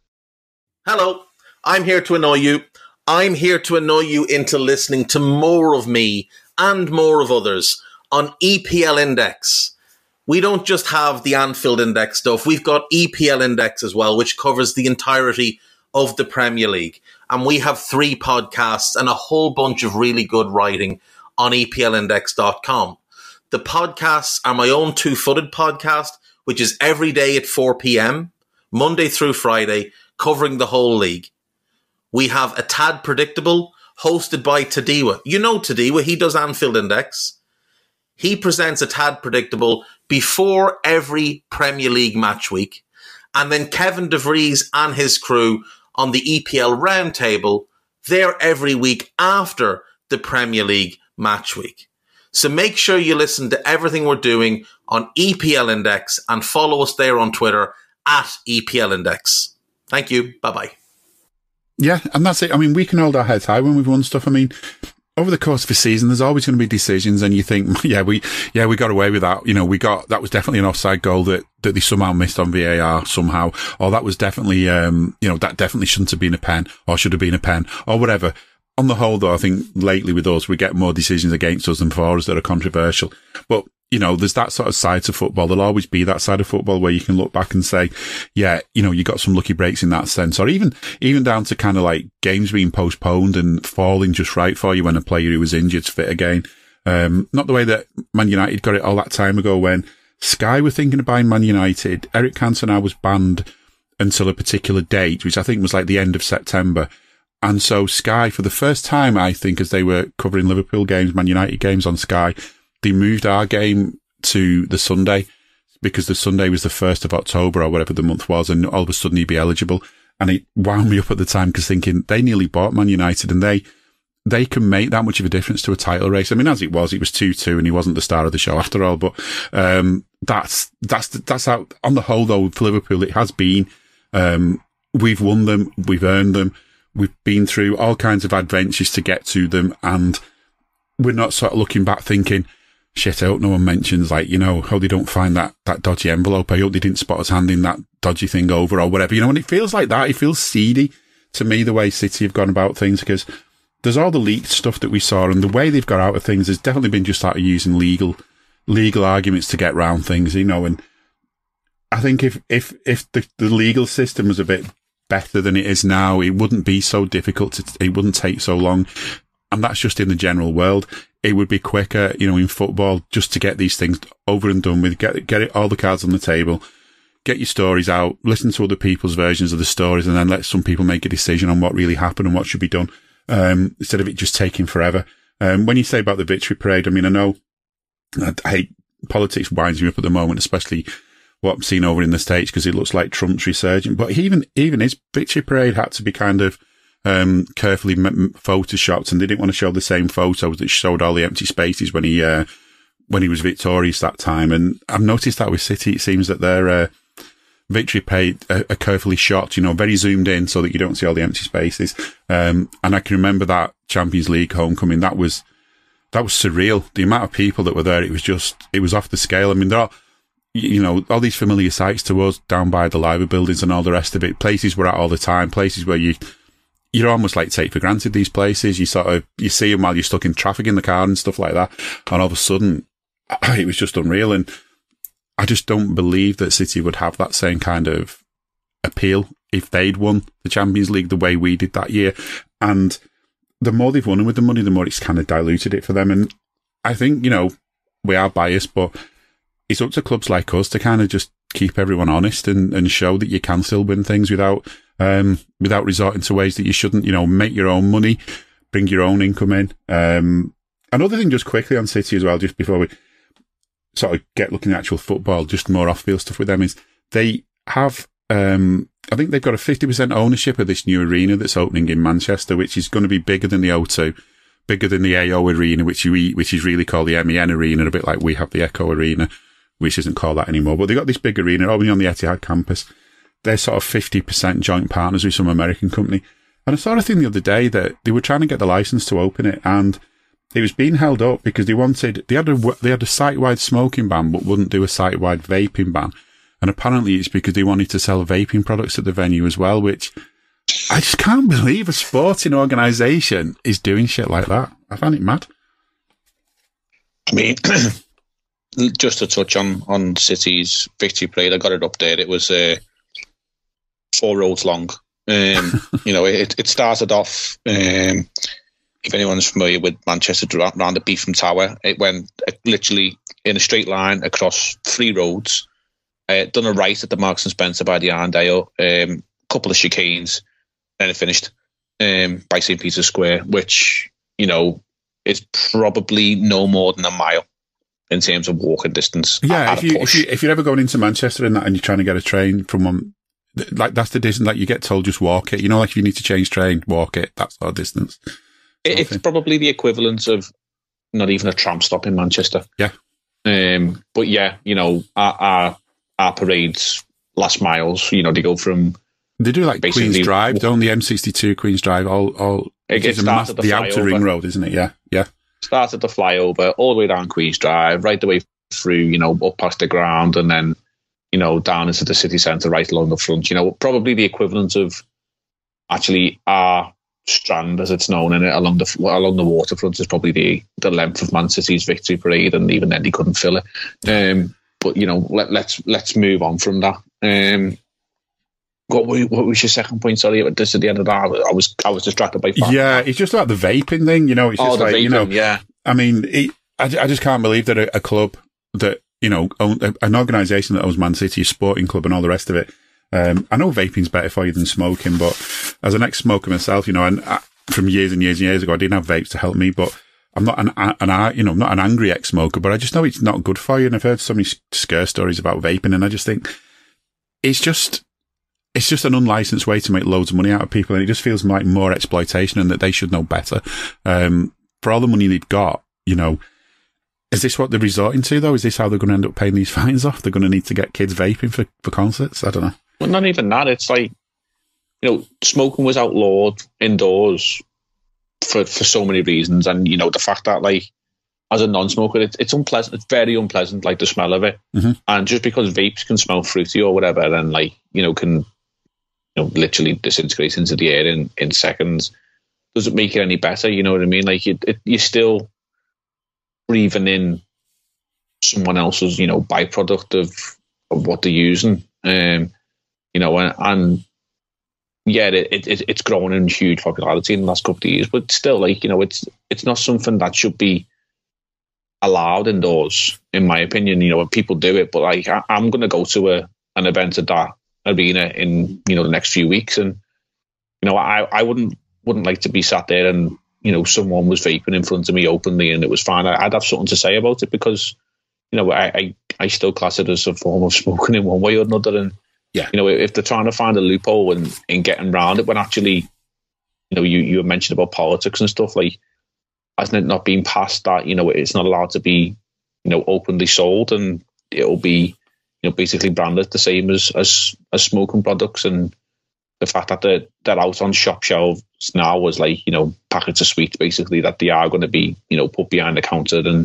Hello, I'm here to annoy you. I'm here to annoy you into listening to more of me and more of others on E P L Index. We don't just have the Anfield Index stuff. We've got E P L Index as well, which covers the entirety of the Premier League. And we have three podcasts and a whole bunch of really good writing on E P L index dot com. The podcasts are my own two-footed podcast, which is every day at four p.m, Monday through Friday, covering the whole league. We have A Tad Predictable, hosted by Tadiwa. You know Tadiwa, he does Anfield Index. He presents A Tad Predictable before every Premier League match week. And then Kevin DeVries and his crew on the E P L Roundtable, they're every week after the Premier League match week. So make sure you listen to everything we're doing on E P L Index and follow us there on Twitter at E P L Index. Thank you. Bye-bye. Yeah, and that's it. I mean, we can hold our heads high when we've won stuff. I mean, over the course of a season, there's always going to be decisions, and you think, yeah, we, yeah, we got away with that. You know, we got, that was definitely an offside goal that, that they somehow missed on V A R somehow, or that was definitely, um, you know, that definitely shouldn't have been a pen, or should have been a pen, or whatever. On the whole, though, I think lately with us, we get more decisions against us than for us that are controversial. But, you know, there's that sort of side to football. There'll always be that side of football where you can look back and say, yeah, you know, you got some lucky breaks in that sense. Or even, even down to kind of like games being postponed and falling just right for you when a player who was injured is fit again. Um, not the way that Man United got it all that time ago when Sky were thinking of buying Man United. Eric Cantona was banned until a particular date, which I think was like the end of September. And so Sky, for the first time, I think, as they were covering Liverpool games, Man United games on Sky, they moved our game to the Sunday because the Sunday was the first of October or whatever the month was, and all of a sudden he'd be eligible. And it wound me up at the time because thinking they nearly bought Man United, and they they can make that much of a difference to a title race. I mean, as it was, it was two two, and he wasn't the star of the show after all. But um, that's that's that's how, on the whole, though, for Liverpool, it has been. Um, we've won them, we've earned them. We've been through all kinds of adventures to get to them, and we're not sort of looking back thinking, shit, I hope no one mentions, like, you know, how they don't find that, that dodgy envelope. I hope they didn't spot us handing that dodgy thing over or whatever. You know, and it feels like that. It feels seedy to me, the way City have gone about things, because there's all the leaked stuff that we saw, and the way they've got out of things has definitely been just out of using legal, legal arguments to get round things, you know, and I think if, if, if the, the legal system was a bit better than it is now. It wouldn't be so difficult. To, it wouldn't take so long. And that's just in the general world. It would be quicker, you know, in football, just to get these things over and done with, get, get it, all the cards on the table, get your stories out, listen to other people's versions of the stories, and then let some people make a decision on what really happened and what should be done, um, instead of it just taking forever. Um, when you say about the victory parade, I mean, I know, I, I hate politics winds me up at the moment, especially what I'm seeing over in the States, because it looks like Trump's resurgent. But even, even his victory parade had to be kind of, um, carefully m- photoshopped, and they didn't want to show the same photos that showed all the empty spaces when he, uh, when he was victorious that time. And I've noticed that with City, it seems that their, uh, victory parade are, are carefully shot, you know, very zoomed in so that you don't see all the empty spaces. Um, and I can remember that Champions League homecoming. That was, that was surreal. The amount of people that were there, it was just, it was off the scale. I mean, there are, you know, all these familiar sights to us down by the Library buildings and all the rest of it, places we're at all the time, places where you, you almost like take for granted these places. You sort of, you see them while you're stuck in traffic in the car and stuff like that. And all of a sudden, it was just unreal. And I just don't believe that City would have that same kind of appeal if they'd won the Champions League the way we did that year. And the more they've won with the money, the more it's kind of diluted it for them. And I think, you know, we are biased, but it's up to clubs like us to kind of just keep everyone honest and, and show that you can still win things without, um, without resorting to ways that you shouldn't, you know, make your own money, bring your own income in. Um, another thing just quickly on City as well, just before we sort of get looking at actual football, just more off-field stuff with them, is they have, um, I think they've got a fifty percent ownership of this new arena that's opening in Manchester, which is going to be bigger than the O two, bigger than the A O Arena, which you, which is really called the M E N Arena, a bit like we have the Echo Arena, which isn't called that anymore. But they've got this big arena opening on the Etihad campus. They're sort of fifty percent joint partners with some American company. And I saw a thing the other day that they were trying to get the license to open it, and it was being held up because they wanted, they had a, they had a site-wide smoking ban, but wouldn't do a site-wide vaping ban. And apparently it's because they wanted to sell vaping products at the venue as well, which I just can't believe a sporting organisation is doing shit like that. I find it mad. I mean, just to touch on, on City's victory parade, I got it up there. It was uh, four roads long. Um, you know, it, it started off, um, if anyone's familiar with Manchester, around the Beetham Tower, it went uh, literally in a straight line across three roads, uh, done a right at the Marks and Spencer by the Arndale, a um, couple of chicanes, and it finished um, by Saint Peter's Square, which, you know, is probably no more than a mile in terms of walking distance. Yeah, if, you, if, you, if you're ever going into Manchester and that and you're trying to get a train from one, like that's the distance, like you get told just walk it. You know, like if you need to change train, walk it. That's our distance. It's probably the equivalent of not even a tram stop in Manchester. Yeah. Um, but yeah, you know, our, our, our parades last miles, you know, they go from... They do like Queen's Drive, don't they? M sixty-two Queen's Drive, all... all it gets started the, the outer ring road, isn't it? Yeah, yeah. Starts at the flyover, all the way down Queen's Drive, right the way through, you know, up past the ground, and then, you know, down into the city centre, right along the front. You know, probably the equivalent of actually our Strand, as it's known, in it along the along the waterfront is probably the, the length of Man City's victory parade, and even then they couldn't fill it. Um, but you know, let, let's let's move on from that. Um, what, what was your second point? Sorry, this at the end of that, I was I was distracted by. Fact. Yeah, it's just about the vaping thing. You know, it's just oh, like vaping, you know, yeah. I mean, it, I I just can't believe that a, a club that you know own, an organisation that owns Man City, a sporting club, and all the rest of it. Um, I know vaping's better for you than smoking, but as an ex-smoker myself, you know, and I, from years and years and years ago, I didn't have vapes to help me, but I'm not an, an, you know, I'm not an angry ex-smoker, but I just know it's not good for you. And I've heard so many scare stories about vaping, and I just think it's just, it's just an unlicensed way to make loads of money out of people. And it just feels like more exploitation, and that they should know better. Um, for all the money they've got, you know, is this what they're resorting to though? Is this how they're going to end up paying these fines off? They're going to need to get kids vaping for, for concerts? I don't know. Well, not even that. It's like, you know, smoking was outlawed indoors for, for so many reasons. And, you know, the fact that, like, as a non-smoker, it, it's unpleasant. It's very unpleasant, like, the smell of it. Mm-hmm. And just because vapes can smell fruity or whatever, and, like, you know, can, you know, literally disintegrate into the air in, in seconds, doesn't make it any better. You know what I mean? Like, it, it, you're still breathing in someone else's, you know, byproduct of, of what they're using. Um, You know, and, and yeah, it, it it's grown in huge popularity in the last couple of years, but still, like, you know, it's it's not something that should be allowed indoors, in my opinion. You know, when people do it, but like, I, I'm going to go to a an event at that arena in, you know, the next few weeks, and you know, I I wouldn't wouldn't like to be sat there and, you know, someone was vaping in front of me openly and it was fine. I, I'd have something to say about it, because, you know, I, I I still class it as a form of smoking in one way or another, and yeah, you know, if they're trying to find a loophole and in getting around it, when actually, you know, you, you mentioned about politics and stuff, like, hasn't it not been passed that, you know, it's not allowed to be, you know, openly sold, and it'll be, you know, basically branded the same as as, as smoking products, and the fact that they're, they're out on shop shelves now was like, you know, packets of sweets, basically, that they are going to be, you know, put behind the counter and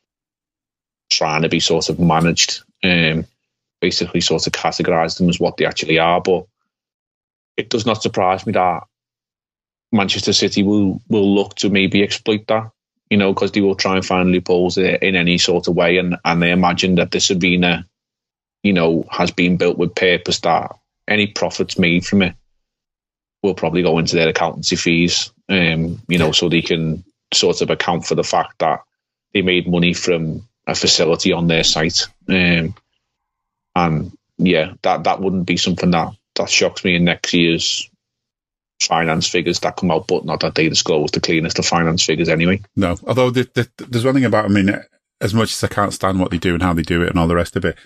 trying to be sort of managed, um, basically sort of categorise them as what they actually are. But it does not surprise me that Manchester City will, will look to maybe exploit that, you know, because they will try and find loopholes in any sort of way. And, and they imagine that this arena, you know, has been built with purpose, that any profits made from it will probably go into their accountancy fees, um, you know, so they can sort of account for the fact that they made money from a facility on their site. Um, and yeah, that, that wouldn't be something that, that shocks me in next year's finance figures that come out, but not that they disclose the cleanest of finance figures anyway. No, although the, the, there's one thing about, I mean, as much as I can't stand what they do and how they do it and all the rest of it,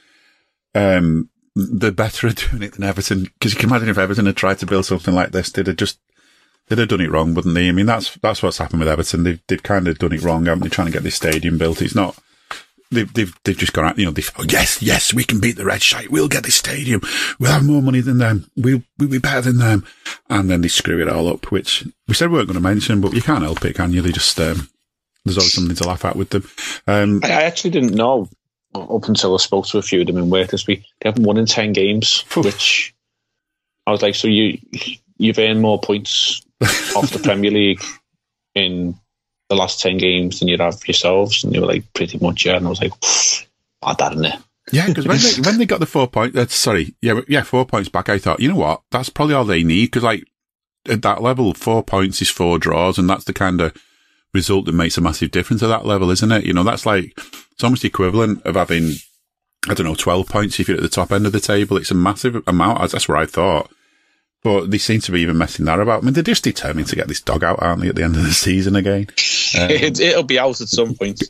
um, they're better at doing it than Everton, because you can imagine if Everton had tried to build something like this, they'd have just they'd have done it wrong, wouldn't they? I mean, that's that's what's happened with Everton. They've they've kind of done it wrong, haven't they? Trying to get this stadium built. It's not. They've they've they've just gone out. You know, they've oh, yes yes we can beat the Red Shite. We'll get this stadium. We'll have more money than them. We'll we'll be better than them. And then they screw it all up, which we said we weren't going to mention, but you can't help it, can you? They just um, there's always something to laugh at with them. Um, I actually didn't know up until I spoke to a few of them in work this week. They haven't won in ten games, which I was like, so you you've earned more points off the Premier League in the last ten games than you have yourselves, and they were like, pretty much, yeah. And I was like, add that in there. Yeah, because when they, when they got the four points, uh, sorry, yeah, yeah, four points back, I thought, you know what, that's probably all they need, because like at that level, four points is four draws, and that's the kind of result that makes a massive difference at that level, isn't it? You know, that's like, it's almost equivalent of having, I don't know, twelve points if you're at the top end of the table. It's a massive amount. That's what I thought. But they seem to be even messing that about. I mean, they're just determined to get this dog out, aren't they, at the end of the season again? Um, it, it'll be out at some point.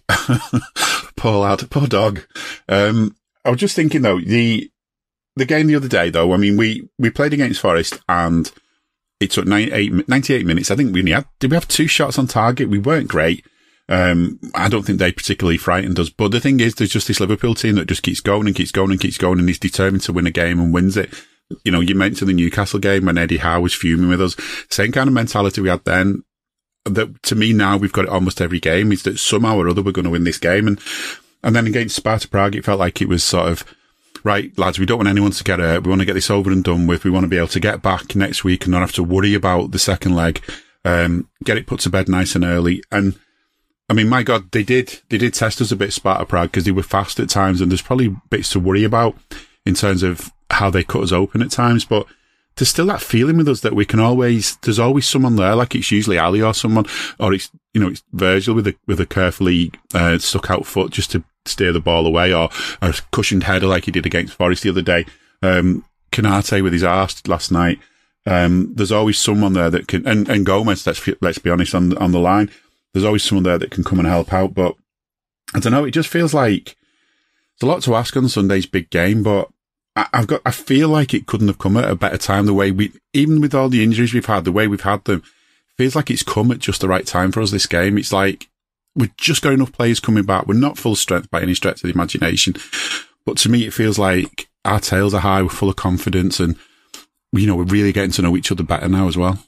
Poor lad, poor dog. Um, I was just thinking, though, the the game the other day, though, I mean, we, we played against Forest and it took ninety-eight, ninety-eight minutes. I think we only had, did we have two shots on target? We weren't great. Um, I don't think they particularly frightened us. But the thing is, there's just this Liverpool team that just keeps going and keeps going and keeps going and is determined to win a game and wins it. You know, you mentioned the Newcastle game when Eddie Howe was fuming with us. Same kind of mentality we had then. That to me now we've got it almost every game, is that somehow or other we're going to win this game. And and then against Sparta Prague, it felt like it was sort of, right, lads, we don't want anyone to get hurt. We want to get this over and done with. We want to be able to get back next week and not have to worry about the second leg. Um, get it put to bed nice and early. And I mean, my God, they did they did test us a bit, Sparta Prague, because they were fast at times, and there's probably bits to worry about in terms of how they cut us open at times. But there's still that feeling with us that we can always, there's always someone there, like it's usually Ali or someone, or it's, you know, it's Virgil with a, with a carefully uh, stuck out foot just to steer the ball away, or, or a cushioned header like he did against Forest the other day. Um, Konate with his arse last night. Um, there's always someone there that can, and, and Gomez, let's, let's be honest, on, on the line, there's always someone there that can come and help out. But I don't know, it just feels like there's a lot to ask on Sunday's big game, but I've got, I feel like it couldn't have come at a better time. The way we, even with all the injuries we've had, the way we've had them, feels like it's come at just the right time for us, this game. It's like we've just got enough players coming back. We're not full strength by any stretch of the imagination. But to me, it feels like our tails are high. We're full of confidence, and, you know, we're really getting to know each other better now as well.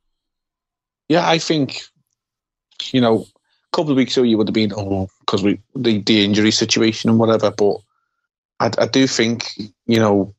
Yeah, I think, you know, a couple of weeks ago you would have been, oh, because we the, the injury situation and whatever, but I, I do think, you know,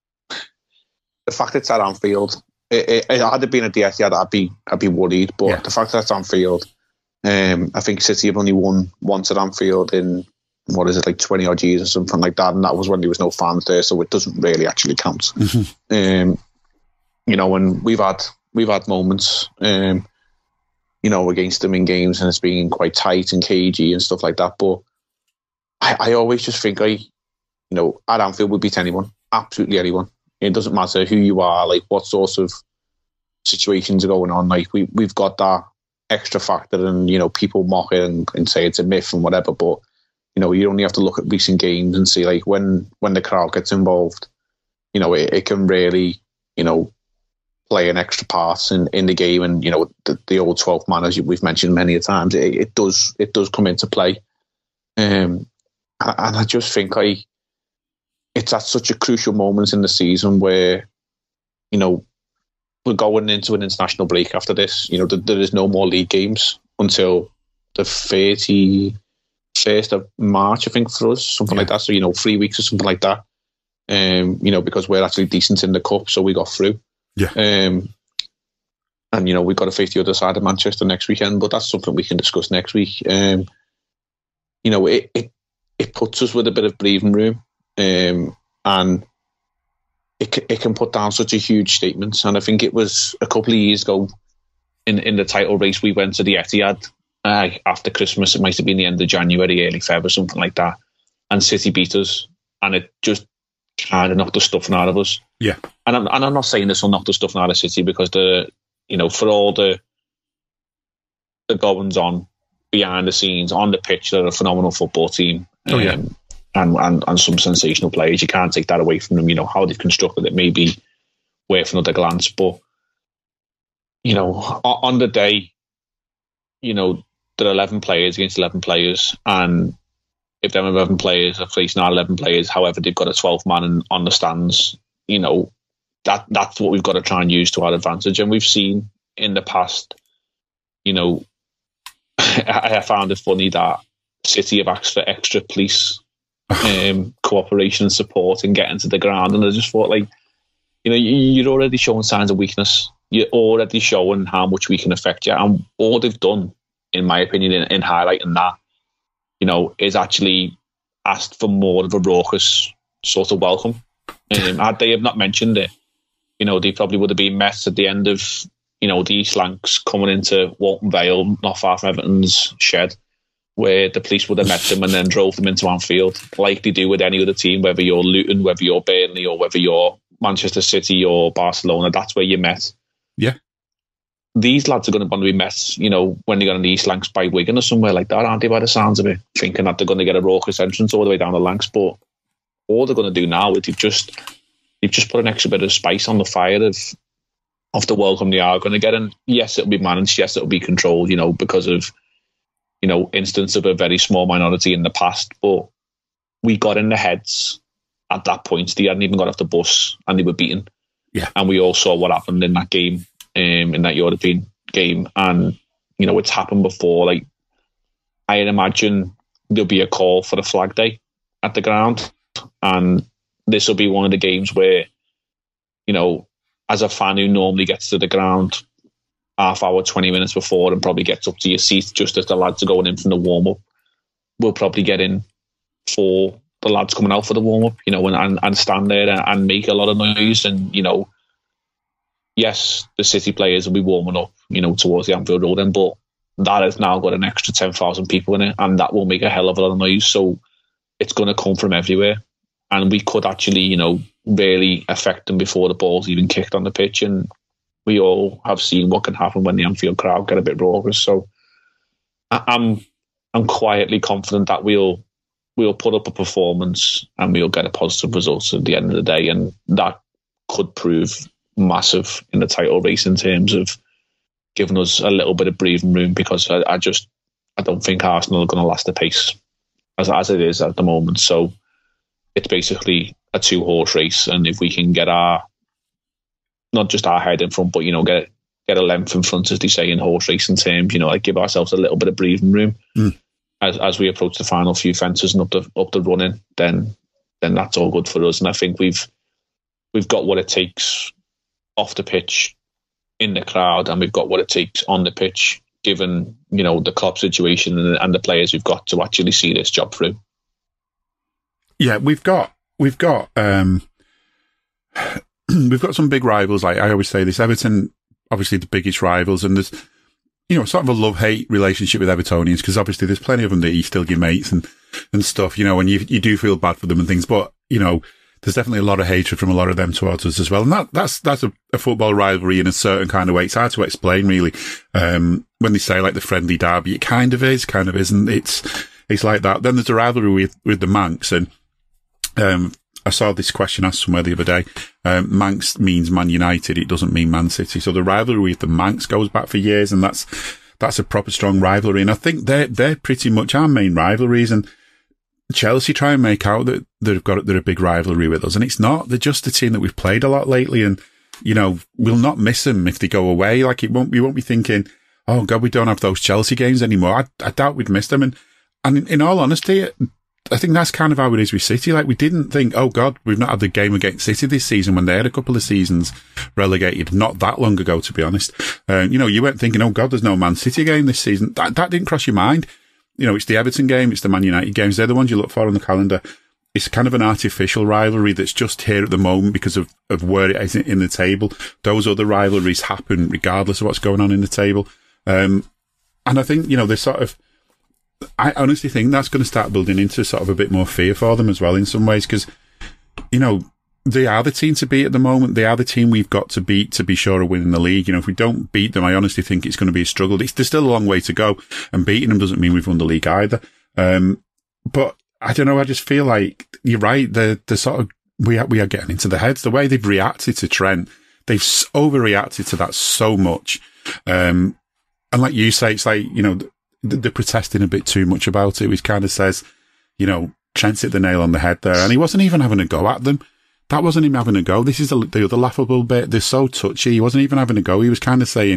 the fact it's at Anfield, it, it, it had it been at the Etihad, I'd be I'd be worried. But yeah, the fact that it's Anfield, um, I think City have only won once at Anfield in, what is it, like twenty odd years or something like that, and that was when there was no fans there, so it doesn't really actually count. Mm-hmm. Um, you know, and we've had we've had moments, um, you know, against them in games, and it's been quite tight and cagey and stuff like that. But I, I always just think, I, you know, at Anfield we beat anyone, absolutely anyone. It doesn't matter who you are, like what sorts of situations are going on. Like we we've got that extra factor, and you know, people mock it and, and say it's a myth and whatever. But you know, you only have to look at recent games and see, like, when when the crowd gets involved, you know, it, it can really, you know, play an extra part in, in the game. And you know, the, the old twelfth man, as we've mentioned many a times, it, it does it does come into play. Um, and I just think I, it's at such a crucial moment in the season where, you know, we're going into an international break after this. You know, there, there is no more league games until the thirty-first of March, I think, for us, something yeah. like that. So, you know, three weeks or something like that. Um, you know, because we're actually decent in the cup, so we got through. Yeah. Um, and, you know, we've got to face the other side of Manchester next weekend, but that's something we can discuss next week. Um, you know, it, it, it puts us with a bit of breathing room. Um, and it it can put down such a huge statement. And I think it was a couple of years ago in, in the title race, we went to the Etihad uh, after Christmas. It might have been the end of January, early February, something like that. And City beat us, and it just kind of knocked the stuffing out of us. Yeah. And I'm, and I'm not saying this will knock the stuffing out of City, because the, you know, for all the the goings on behind the scenes on the pitch, they're a phenomenal football team. Oh yeah. Um, And, and and some sensational players. You can't take that away from them. You know, how they've constructed it may be worth another glance. But, you know, on the day, you know, there are eleven players against eleven players. And if them eleven players are facing our eleven players, however, they've got a twelfth man in, on the stands, you know, that that's what we've got to try and use to our advantage. And we've seen in the past, you know, I, I found it funny that City have asked for extra police Um, cooperation and support and getting to the ground, and I just thought, like, you know, you're already showing signs of weakness. You're already showing how much we can affect you, and all they've done, in my opinion, in, in highlighting that, you know, is actually asked for more of a raucous sort of welcome. Um, had they have not mentioned it, you know, they probably would have been met at the end of, you know, the East Lancs coming into Walton Vale, not far from Everton's shed, where the police would have met them and then drove them into Anfield, like they do with any other team, whether you're Luton, whether you're Burnley, or whether you're Manchester City or Barcelona. That's where you're met. Yeah. These lads are going to want to be met, you know, when they go on the East Lancs by Wigan or somewhere like that, aren't they, by the sounds of it? Thinking that they're going to get a raucous entrance all the way down the Lancs. But all they're going to do now is they've just, they've just put an extra bit of spice on the fire of, of the welcome they are going to get. And yes, it'll be managed. Yes, it'll be controlled, you know, because of, you know, instance of a very small minority in the past, but we got in the heads at that point. They hadn't even got off the bus and they were beaten. Yeah. And we all saw what happened in that game, um, in that European game. And, you know, it's happened before. Like, I imagine there'll be a call for a flag day at the ground. And this will be one of the games where, you know, as a fan who normally gets to the ground half hour, twenty minutes before, and probably gets up to your seat just as the lads are going in from the warm-up, we'll probably get in for the lads coming out for the warm-up, you know, and, and, and stand there and, and make a lot of noise. And, you know, yes, the City players will be warming up, you know, towards the Anfield Road end, but that has now got an extra ten thousand people in it, and that will make a hell of a lot of noise. So it's going to come from everywhere. And we could actually, you know, really affect them before the ball's even kicked on the pitch. And we all have seen what can happen when the Anfield crowd get a bit raucous. So I'm I'm quietly confident that we'll we'll put up a performance and we'll get a positive result at the end of the day, and that could prove massive in the title race in terms of giving us a little bit of breathing room, because I, I just I don't think Arsenal are going to last the pace as as it is at the moment. So it's basically a two horse race, and if we can get our not just our head in front, but, you know, get get a length in front, as they say in horse racing terms, you know, like give ourselves a little bit of breathing room mm. as as we approach the final few fences and up the up the running, then then that's all good for us. And I think we've we've got what it takes off the pitch, in the crowd, and we've got what it takes on the pitch, given, you know, the club situation and, and the players we've got to actually see this job through. Yeah, we've got we've got um we've got some big rivals. Like I always say this, Everton, obviously the biggest rivals, and there's, you know, sort of a love-hate relationship with Evertonians, because obviously there's plenty of them that you still give mates and, and stuff, you know, and you, you do feel bad for them and things, but, you know, there's definitely a lot of hatred from a lot of them towards us as well. And that, that's, that's a, a football rivalry in a certain kind of way. It's hard to explain, really. Um, when they say like the friendly derby, it kind of is, kind of isn't. It's, it's like that. Then there's a rivalry with, with the Manx. And, um, I saw this question asked somewhere the other day. Um, Manx means Man United. It doesn't mean Man City. So the rivalry with the Manx goes back for years, and that's, that's a proper strong rivalry. And I think they're, they're pretty much our main rivalries. And Chelsea try and make out that they've got, they're a big rivalry with us, and it's not. They're just a team that we've played a lot lately, and, you know, we'll not miss them if they go away. Like, it won't, we won't be thinking, oh God, we don't have those Chelsea games anymore. I, I doubt we'd miss them. And, and in, in all honesty, I think that's kind of how it is with City. Like, we didn't think, oh God, we've not had the game against City this season, when they had a couple of seasons relegated not that long ago, to be honest. Uh, you know, you weren't thinking, oh God, there's no Man City game this season. That, that didn't cross your mind. You know, it's the Everton game, it's the Man United games. They're the ones you look for on the calendar. It's kind of an artificial rivalry that's just here at the moment because of, of where it is in the table. Those other rivalries happen regardless of what's going on in the table. Um, and I think, you know, there's sort of, I honestly think that's going to start building into sort of a bit more fear for them as well in some ways, because, you know, they are the team to beat at the moment. They are the team we've got to beat to be sure of winning the league. You know, if we don't beat them, I honestly think it's going to be a struggle. It's, there's still a long way to go, and beating them doesn't mean we've won the league either. Um, but I don't know. I just feel like you're right. The the sort of we are, we are getting into the heads. The way they've reacted to Trent, they've overreacted to that so much. Um, and like you say, it's like, you know, they're protesting a bit too much about it, which kind of says, you know, Trent's hit the nail on the head there, and he wasn't even having a go at them. That wasn't him having a go. This is the, the other laughable bit. They're so touchy. He wasn't even having a go. He was kind of saying,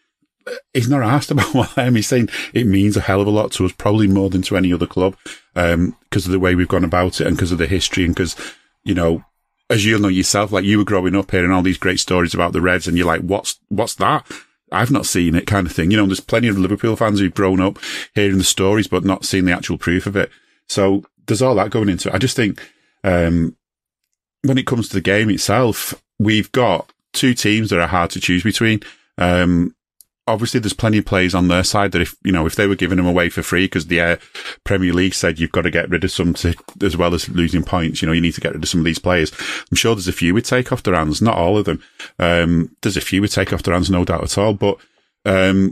he's not asked about what I am. He's saying it means a hell of a lot to us, probably more than to any other club, um, because of the way we've gone about it and because of the history, and because, you know, as you'll know yourself, like, you were growing up hearing all these great stories about the Reds, and you're like, what's, what's that? I've not seen it, kind of thing. You know, there's plenty of Liverpool fans who've grown up hearing the stories, but not seeing the actual proof of it. So there's all that going into it. I just think, um, when it comes to the game itself, we've got two teams that are hard to choose between. Um, obviously there's plenty of players on their side that if, you know, if they were giving them away for free, because the uh, Premier League said you've got to get rid of some to, as well as losing points, you know, you need to get rid of some of these players. I'm sure there's a few we'd take off their hands, not all of them. Um, there's a few we'd take off their hands, no doubt at all. But, um,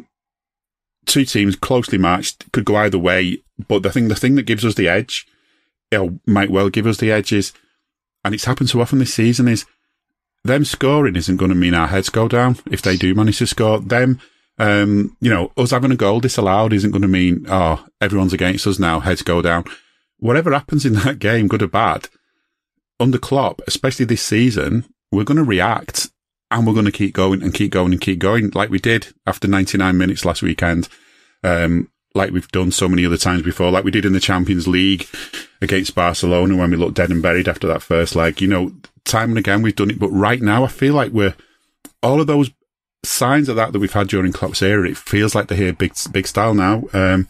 two teams closely matched, could go either way. But I think the thing that gives us the edge, you know, might well give us the edge is, and it's happened so often this season, is them scoring isn't going to mean our heads go down if they do manage to score. Them, um, you know, us having a goal disallowed isn't going to mean, oh, everyone's against us now, heads go down. Whatever happens in that game, good or bad, under Klopp, especially this season, we're going to react, and we're going to keep going and keep going and keep going, like we did after ninety-nine minutes last weekend. Um, like we've done so many other times before, like we did in the Champions League against Barcelona when we looked dead and buried after that first leg. You know, time and again we've done it, but right now I feel like we're, all of those signs of that that we've had during Klopp's era, it feels like they're here big, big style now. Um,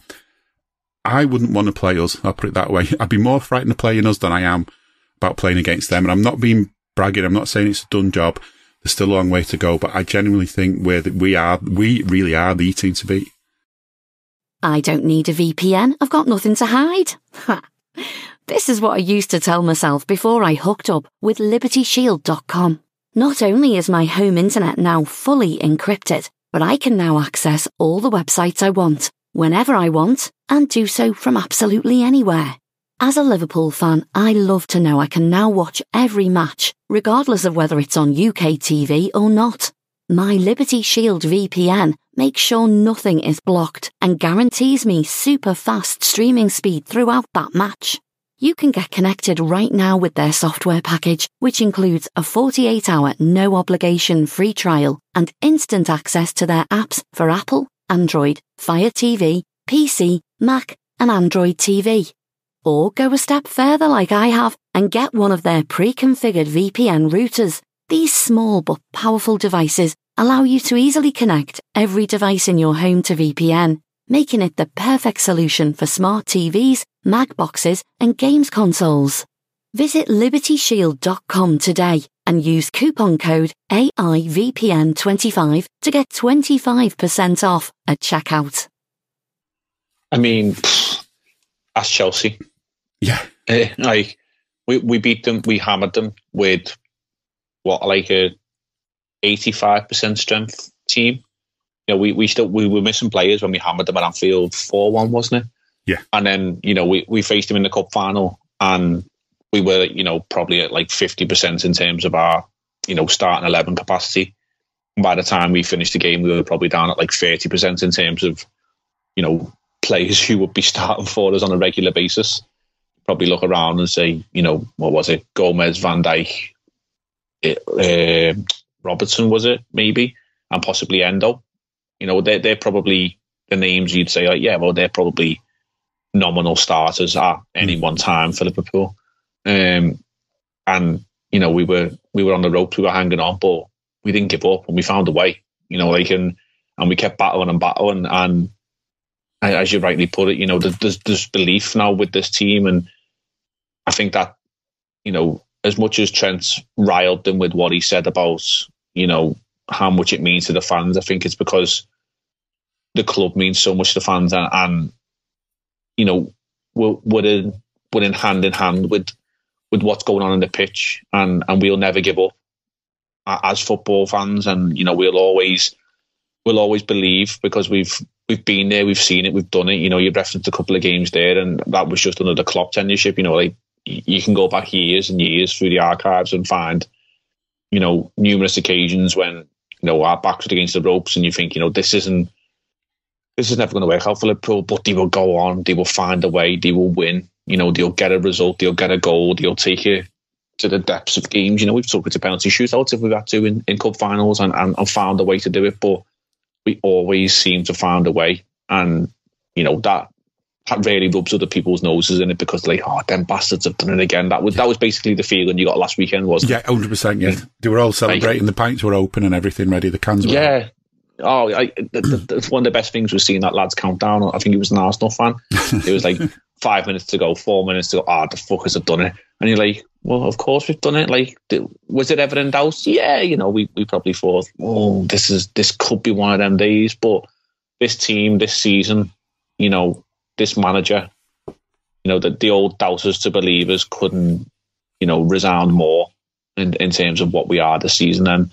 I wouldn't want to play us, I'll put it that way. I'd be more frightened of playing us than I am about playing against them. And I'm not being bragging, I'm not saying it's a done job. There's still a long way to go, but I genuinely think we're, we are, we really are the team to beat. I don't need a V P N. I've got nothing to hide. This is what I used to tell myself before I hooked up with Liberty Shield dot com. Not only is my home internet now fully encrypted, but I can now access all the websites I want, whenever I want, and do so from absolutely anywhere. As a Liverpool fan, I love to know I can now watch every match, regardless of whether it's on U K T V or not. My Liberty Shield V P N makes sure nothing is blocked and guarantees me super fast streaming speed throughout that match. You can get connected right now with their software package, which includes a forty-eight hour no-obligation free trial and instant access to their apps for Apple, Android, Fire T V, P C, Mac and Android T V. Or go a step further like I have and get one of their pre-configured V P N routers. These small but powerful devices allow you to easily connect every device in your home to V P N, making it the perfect solution for smart T Vs, Mac boxes and games consoles. Visit Liberty Shield dot com today and use coupon code A I V P N twenty-five to get twenty-five percent off at checkout. I mean, that's Chelsea. Yeah. Uh, like, we, we beat them, we hammered them with, what, like a eighty-five percent strength team. You know, we, we still we were missing players when we hammered them at Anfield four one, wasn't it? Yeah. And then, you know, we, we faced them in the cup final and we were, you know, probably at like fifty percent in terms of our, you know, starting eleven capacity. And by the time we finished the game, we were probably down at like thirty percent in terms of, you know, players who would be starting for us on a regular basis. Probably look around and say, you know, what was it? Gomez, Van Dijk, it, uh, Robertson, was it? Maybe. And possibly Endo. You know, they're, they're probably the names you'd say, like, yeah, well, they're probably nominal starters at any one time for Liverpool. Um, and, you know, we were we were on the ropes, we were hanging on, but we didn't give up and we found a way, you know, like, and, and we kept battling and battling. And as you rightly put it, you know, there's, there's belief now with this team. And I think that, you know, as much as Trent riled them with what he said about, you know, how much it means to the fans, I think it's because the club means so much to the fans, and, and you know, we're, we're, in, we're in hand in hand with with what's going on in the pitch, and, and we'll never give up as football fans, and you know, we'll always we'll always believe because we've we've been there, we've seen it, we've done it. You know, you referenced a couple of games there, and that was just under the Klopp tenureship. You know, like you can go back years and years through the archives and find, you know, numerous occasions when, you know, our backs are against the ropes and you think, you know, this isn't, this is never going to work out for Liverpool, but they will go on, they will find a way, they will win, you know, they'll get a result, they'll get a goal, they'll take it to the depths of games. You know, we've took it to penalty shootouts if we've had to in, in cup finals and, and, and found a way to do it, but we always seem to find a way. And, you know, that that really rubs other people's noses in it because they're like, oh, them bastards have done it again. That was that was basically the feeling you got last weekend, wasn't yeah, it? Yeah, one hundred percent, yeah. They were all celebrating, like, the pints were open and everything ready, the cans were Yeah. out. Oh, I, the, the, the, one of the best things was seeing that lad's countdown. I think he was an Arsenal fan. It was like five minutes to go, four minutes to go. Ah, oh, the fuckers have done it. And you're like, well, of course we've done it. Like, was it ever in doubt? Yeah, you know, we, we probably thought, oh, this is this could be one of them days. But this team, this season, you know, this manager, you know, the, the old doubters to believers couldn't, you know, resound more in, in terms of what we are this season. And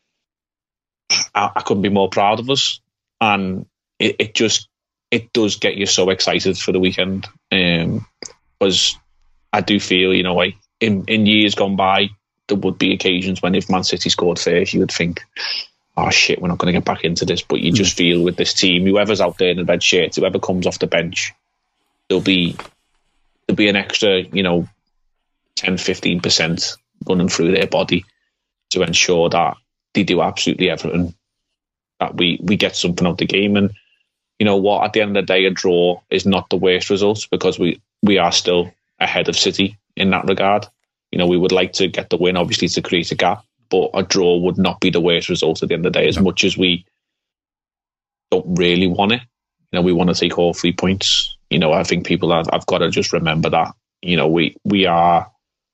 I, I couldn't be more proud of us. And it, it just, it does get you so excited for the weekend. Um, because I do feel, you know, like in, in years gone by, there would be occasions when if Man City scored first, you would think, oh shit, we're not going to get back into this. But you just feel with this team, whoever's out there in the red shirts, whoever comes off the bench, there'll be there'll be an extra, you know, ten, fifteen percent running through their body to ensure that they do absolutely everything, that we, we get something out of the game. And you know what, at the end of the day, a draw is not the worst result because we, we are still ahead of City in that regard. You know, we would like to get the win, obviously, to create a gap, but a draw would not be the worst result at the end of the day, as much as we don't really want it. You know, we want to take all three points. You know, I think people have, I've got to just remember that, you know, we, we are,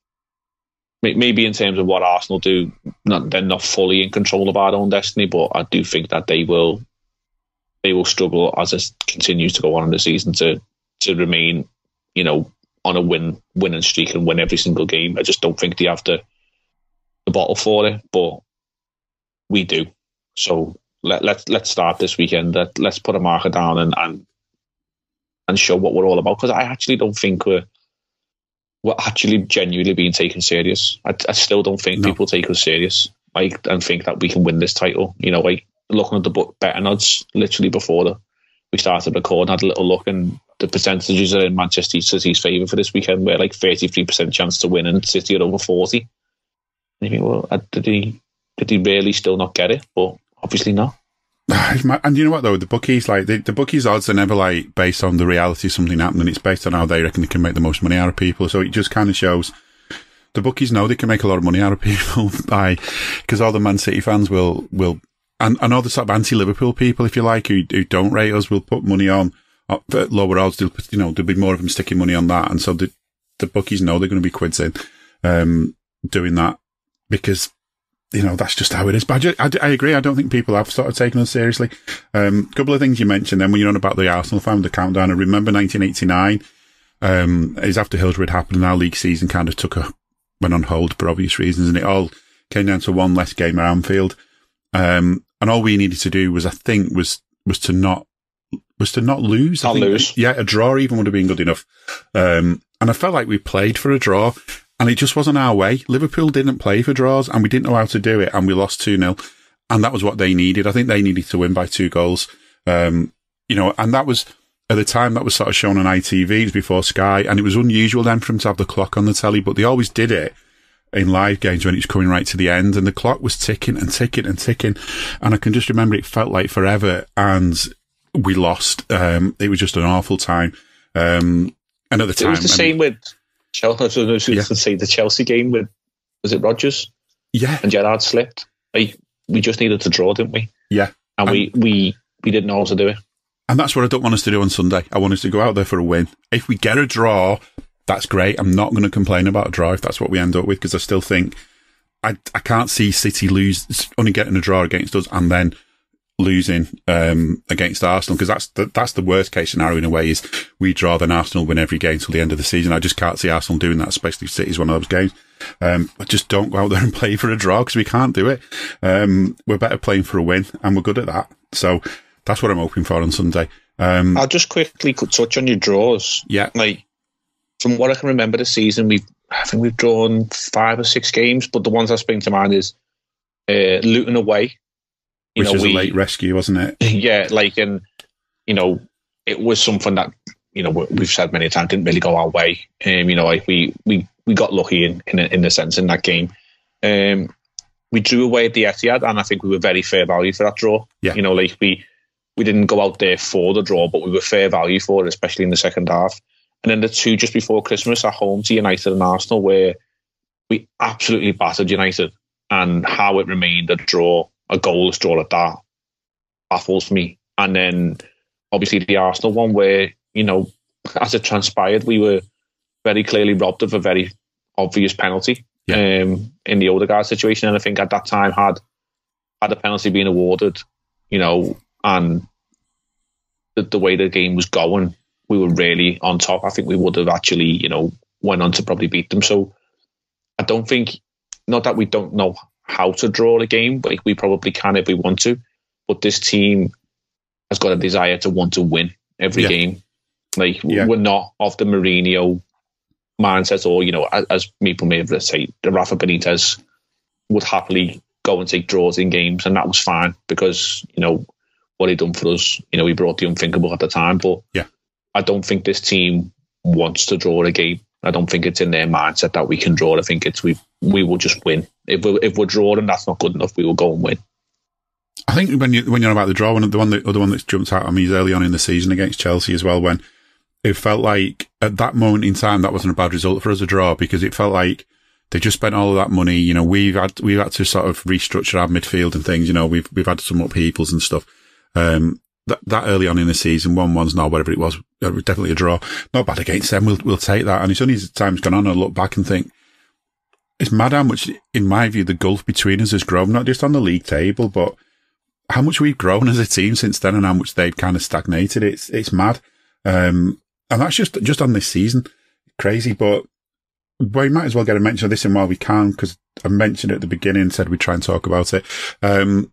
maybe in terms of what Arsenal do, not, they're not fully in control of our own destiny, but I do think that they will, they will struggle as it continues to go on in the season to, to remain, you know, on a win, winning streak and win every single game. I just don't think they have the, the bottle for it, but we do. So let, let's let's start this weekend. Let, let's put a marker down and, and and show what we're all about. Because I actually don't think we're we're actually genuinely being taken serious. I, I still don't think no. people take us serious, like, and think that we can win this title. You know, like looking at the book betting odds literally before the, we started recording, had a little look, and the percentages are in Manchester City's favour for this weekend. We're like thirty-three percent chance to win, and City are over forty. And you think, well, did he did he really still not get it? But obviously not. And you know what though, the bookies, like the, the bookies odds are never like based on the reality of something happening. It's based on how they reckon they can make the most money out of people. So it just kind of shows the bookies know they can make a lot of money out of people by, because all the Man City fans will will and, and all the sort of anti-Liverpool people, if you like, who, who don't rate us, will put money on at lower odds. They'll, you know, there'll be more of them sticking money on that, and so the the bookies know they're going to be quids in um, doing that. because, you know, that's just how it is. But I, I, I agree. I don't think people have started taking us seriously. A um, couple of things you mentioned then when you're on about the Arsenal fan, the countdown. I remember nineteen eighty-nine, um, is after Hillsborough had happened and our league season kind of took a, went on hold for obvious reasons, and it all came down to one less game at Anfield. Um, and all we needed to do was, I think, was, was to not, was to not lose. Not I think, lose. Yeah, a draw even would have been good enough. Um, and I felt like we played for a draw, and it just wasn't our way. Liverpool didn't play for draws, and we didn't know how to do it, and we lost two nil. And that was what they needed. I think they needed to win by two goals. Um, you know, and that was, at the time, that was sort of shown on I T V, it was before Sky, and it was unusual then for them to have the clock on the telly, but they always did it in live games when it was coming right to the end, and the clock was ticking and ticking and ticking, and I can just remember it felt like forever, and we lost. Um, it was just an awful time. Um, and at the time... It was the same I mean, with Chelsea. I was going to say the Chelsea game with, was it Rodgers? Yeah. And Gerrard slipped. Like, we just needed to draw, didn't we? Yeah. And, and we, we, we didn't know how to do it. And that's what I don't want us to do on Sunday. I want us to go out there for a win. If we get a draw, that's great. I'm not going to complain about a draw if that's what we end up with, because I still think I I can't see City lose, only getting a draw against us and then losing um, against Arsenal, because that's the, that's the worst case scenario in a way, is we draw, then Arsenal win every game till the end of the season. I just can't see Arsenal doing that, especially if City's one of those games. Um, I just don't go out there and play for a draw, because we can't do it. Um, we're better playing for a win, and we're good at that. So that's what I'm hoping for on Sunday. Um, I'll just quickly touch on your draws. Yeah. Like, from what I can remember this season, we've I think we've drawn five or six games, but the ones that spring to mind is uh, Luton away. You Which know, was we, a late rescue, wasn't it? Yeah, like, and, you know, it was something that, you know, we've said many times, didn't really go our way. Um, you know, like we, we, we got lucky in, in, in the sense in that game. Um, we drew away at the Etihad, and I think we were very fair value for that draw. Yeah. You know, like we, we didn't go out there for the draw, but we were fair value for it, especially in the second half. And then the two just before Christmas at home to United and Arsenal, where we absolutely battered United, and how it remained a draw, a goalless draw at that, baffles me. And then obviously the Arsenal one, where, you know, as it transpired, we were very clearly robbed of a very obvious penalty yeah. um, in the Odegaard situation. And I think at that time, had had a penalty been awarded, you know, and the, the way the game was going, we were really on top. I think we would have actually, you know, went on to probably beat them. So I don't think, not that we don't know how to draw the game, but we probably can if we want to. But this team has got a desire to want to win every yeah. game. Like, yeah. we're not of the Mourinho mindset, or, you know, as, as people may have said, the Rafa Benitez would happily go and take draws in games, and that was fine because, you know, what he'd done for us, you know, he brought the unthinkable at the time. But yeah. I don't think this team wants to draw a game. I don't think it's in their mindset that we can draw. I think it's we we will just win. If we're, if we're drawing, that's not good enough. We will go and win. I think when you when you're about the draw, one the one that other one that's jumped out at me is early on in the season against Chelsea as well, when it felt like at that moment in time that wasn't a bad result for us, a draw, because it felt like they just spent all of that money. You know, we've had we've had to sort of restructure our midfield and things. You know, we've we've had some upheavals and stuff. Um, that that early on in the season, one one's not whatever it was, it was definitely a draw. Not bad against them. We'll we'll take that. And it's only as time's gone on, I look back and think it's mad how much, in my view, the gulf between us has grown. Not just on the league table, but how much we've grown as a team since then, and how much they've kind of stagnated. It's it's mad, um, and that's just just on this season, crazy. But we might as well get a mention of this in while we can, because I mentioned it at the beginning and said we'd try and talk about it. Um,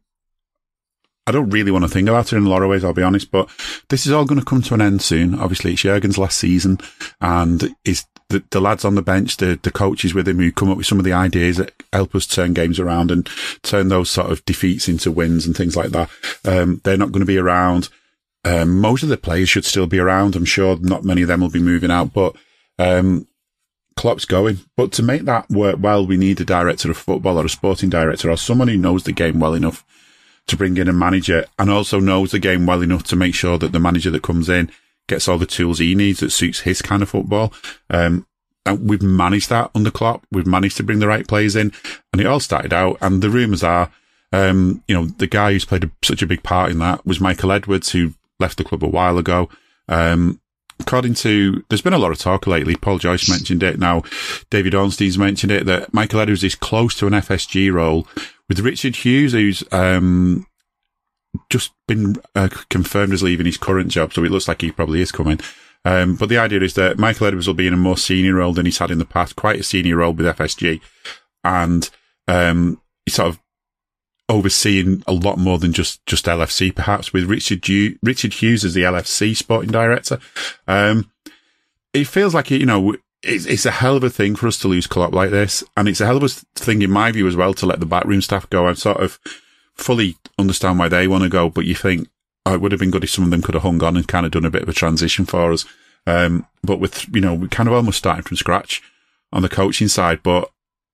I don't really want to think about it in a lot of ways, I'll be honest, but this is all going to come to an end soon. Obviously, it's Jurgen's last season, and it's the, the lads on the bench, the, the coaches with him who come up with some of the ideas that help us turn games around and turn those sort of defeats into wins and things like that. Um, they're not going to be around. Um, most of the players should still be around. I'm sure not many of them will be moving out, but um, Klopp's going. But to make that work well, we need a director of football or a sporting director or someone who knows the game well enough to bring in a manager, and also knows the game well enough to make sure that the manager that comes in gets all the tools he needs that suits his kind of football. Um, and we've managed that under Klopp. We've managed to bring the right players in, and it all started out. And the rumours are, um, you know, the guy who's played a, such a big part in that was Michael Edwards, who left the club a while ago. Um, according to, there's been a lot of talk lately. Paul Joyce mentioned it. Now, David Ornstein's mentioned it, that Michael Edwards is close to an F S G role with Richard Hughes, who's um, just been uh, confirmed as leaving his current job. So it looks like he probably is coming. Um, but the idea is that Michael Edwards will be in a more senior role than he's had in the past, quite a senior role with F S G. And um, he's sort of overseeing a lot more than just, just L F C, perhaps, with Richard Hughes, Richard Hughes as the L F C sporting director. Um, it feels like, you know, it's, it's a hell of a thing for us to lose Klopp like this. And it's a hell of a thing, in my view, as well, to let the backroom staff go. I sort of fully understand why they want to go, but you think, oh, it would have been good if some of them could have hung on and kind of done a bit of a transition for us. Um, but with, you know, we're kind of almost starting from scratch on the coaching side, but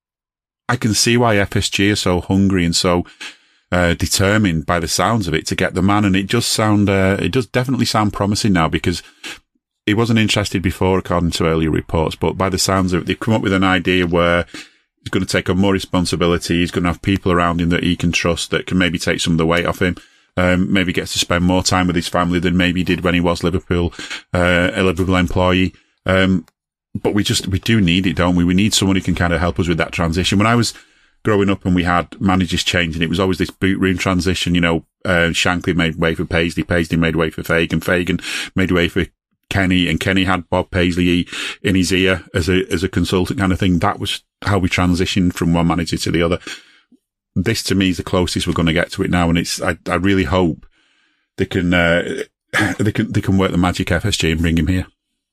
I can see why F S G are so hungry and so, uh, determined by the sounds of it to get the man. And it does sound, uh, it does definitely sound promising now, because he wasn't interested before, according to earlier reports, but by the sounds of it, they've come up with an idea where he's going to take on more responsibility. He's going to have people around him that he can trust, that can maybe take some of the weight off him. Um, maybe gets to spend more time with his family than maybe he did when he was Liverpool, uh, a Liverpool employee. Um, but we just, we do need it, don't we? We need someone who can kind of help us with that transition. When I was growing up and we had managers changing, it was always this boot room transition. You know, uh, Shankly made way for Paisley, Paisley made way for Fagan, Fagan made way for Kenny, and Kenny had Bob Paisley in his ear as a, as a consultant kind of thing. That was how we transitioned from one manager to the other. This, to me, is the closest we're going to get to it now, and it's. I, I really hope they can. Uh, they can. They can work the magic F S G and bring him here.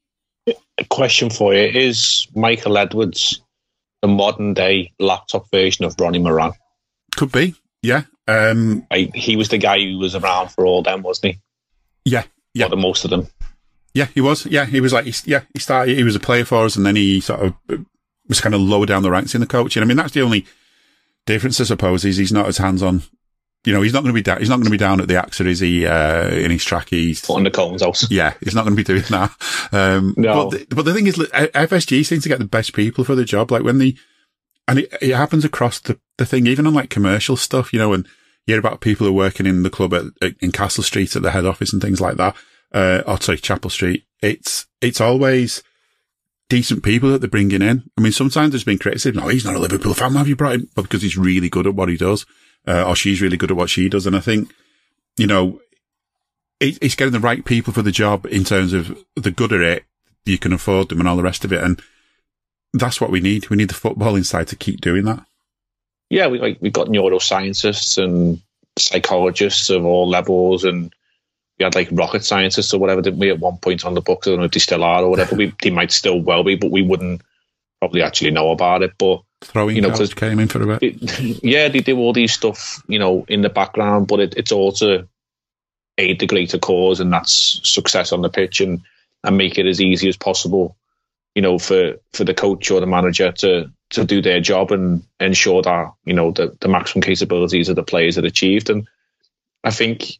A question for you: is Michael Edwards the modern day laptop version of Ronnie Moran? Could be. Yeah. Um, I, he was the guy who was around for all them, wasn't he? Yeah. Yeah. For the most of them. Yeah, he was. Yeah, he was like. He, yeah, he started. He was a player for us, and then he sort of was kind of lower down the ranks in the coaching. I mean, that's the only difference, I suppose, is he's not as hands-on. You know, he's not going to be down. He's not going to be down at the AXA, is he? Uh, in his trackies, on the Cohen's house. Yeah, he's not going to be doing that. Um, no. But the, but the thing is, F S G seems to get the best people for the job. Like when the, and it, it happens across the the thing, even on like commercial stuff. You know, and you hear about people who are working in the club at, at in Castle Street at the head office and things like that. Uh, or sorry, Chapel Street. It's it's always decent people that they're bringing in. I mean, sometimes there's been criticism, no, he's not a Liverpool fan, why have you brought him? But because he's really good at what he does, uh, or she's really good at what she does. And I think, you know, it, it's getting the right people for the job in terms of they're good at it, you can afford them and all the rest of it. And that's what we need. We need the football inside to keep doing that. Yeah, we like we've got neuroscientists and psychologists of all levels, and we had like rocket scientists or whatever, didn't we, at one point on the books? I don't know if they still are or whatever. we, they might still well be, but we wouldn't probably actually know about it. But throwing, you know, coach came in for a bit. It, yeah, they do all these stuff, you know, in the background, but it, it's all to aid the greater cause, and that's success on the pitch, and and make it as easy as possible, you know, for for the coach or the manager to to do their job and ensure that, you know, the the maximum capabilities of the players are achieved. And I think,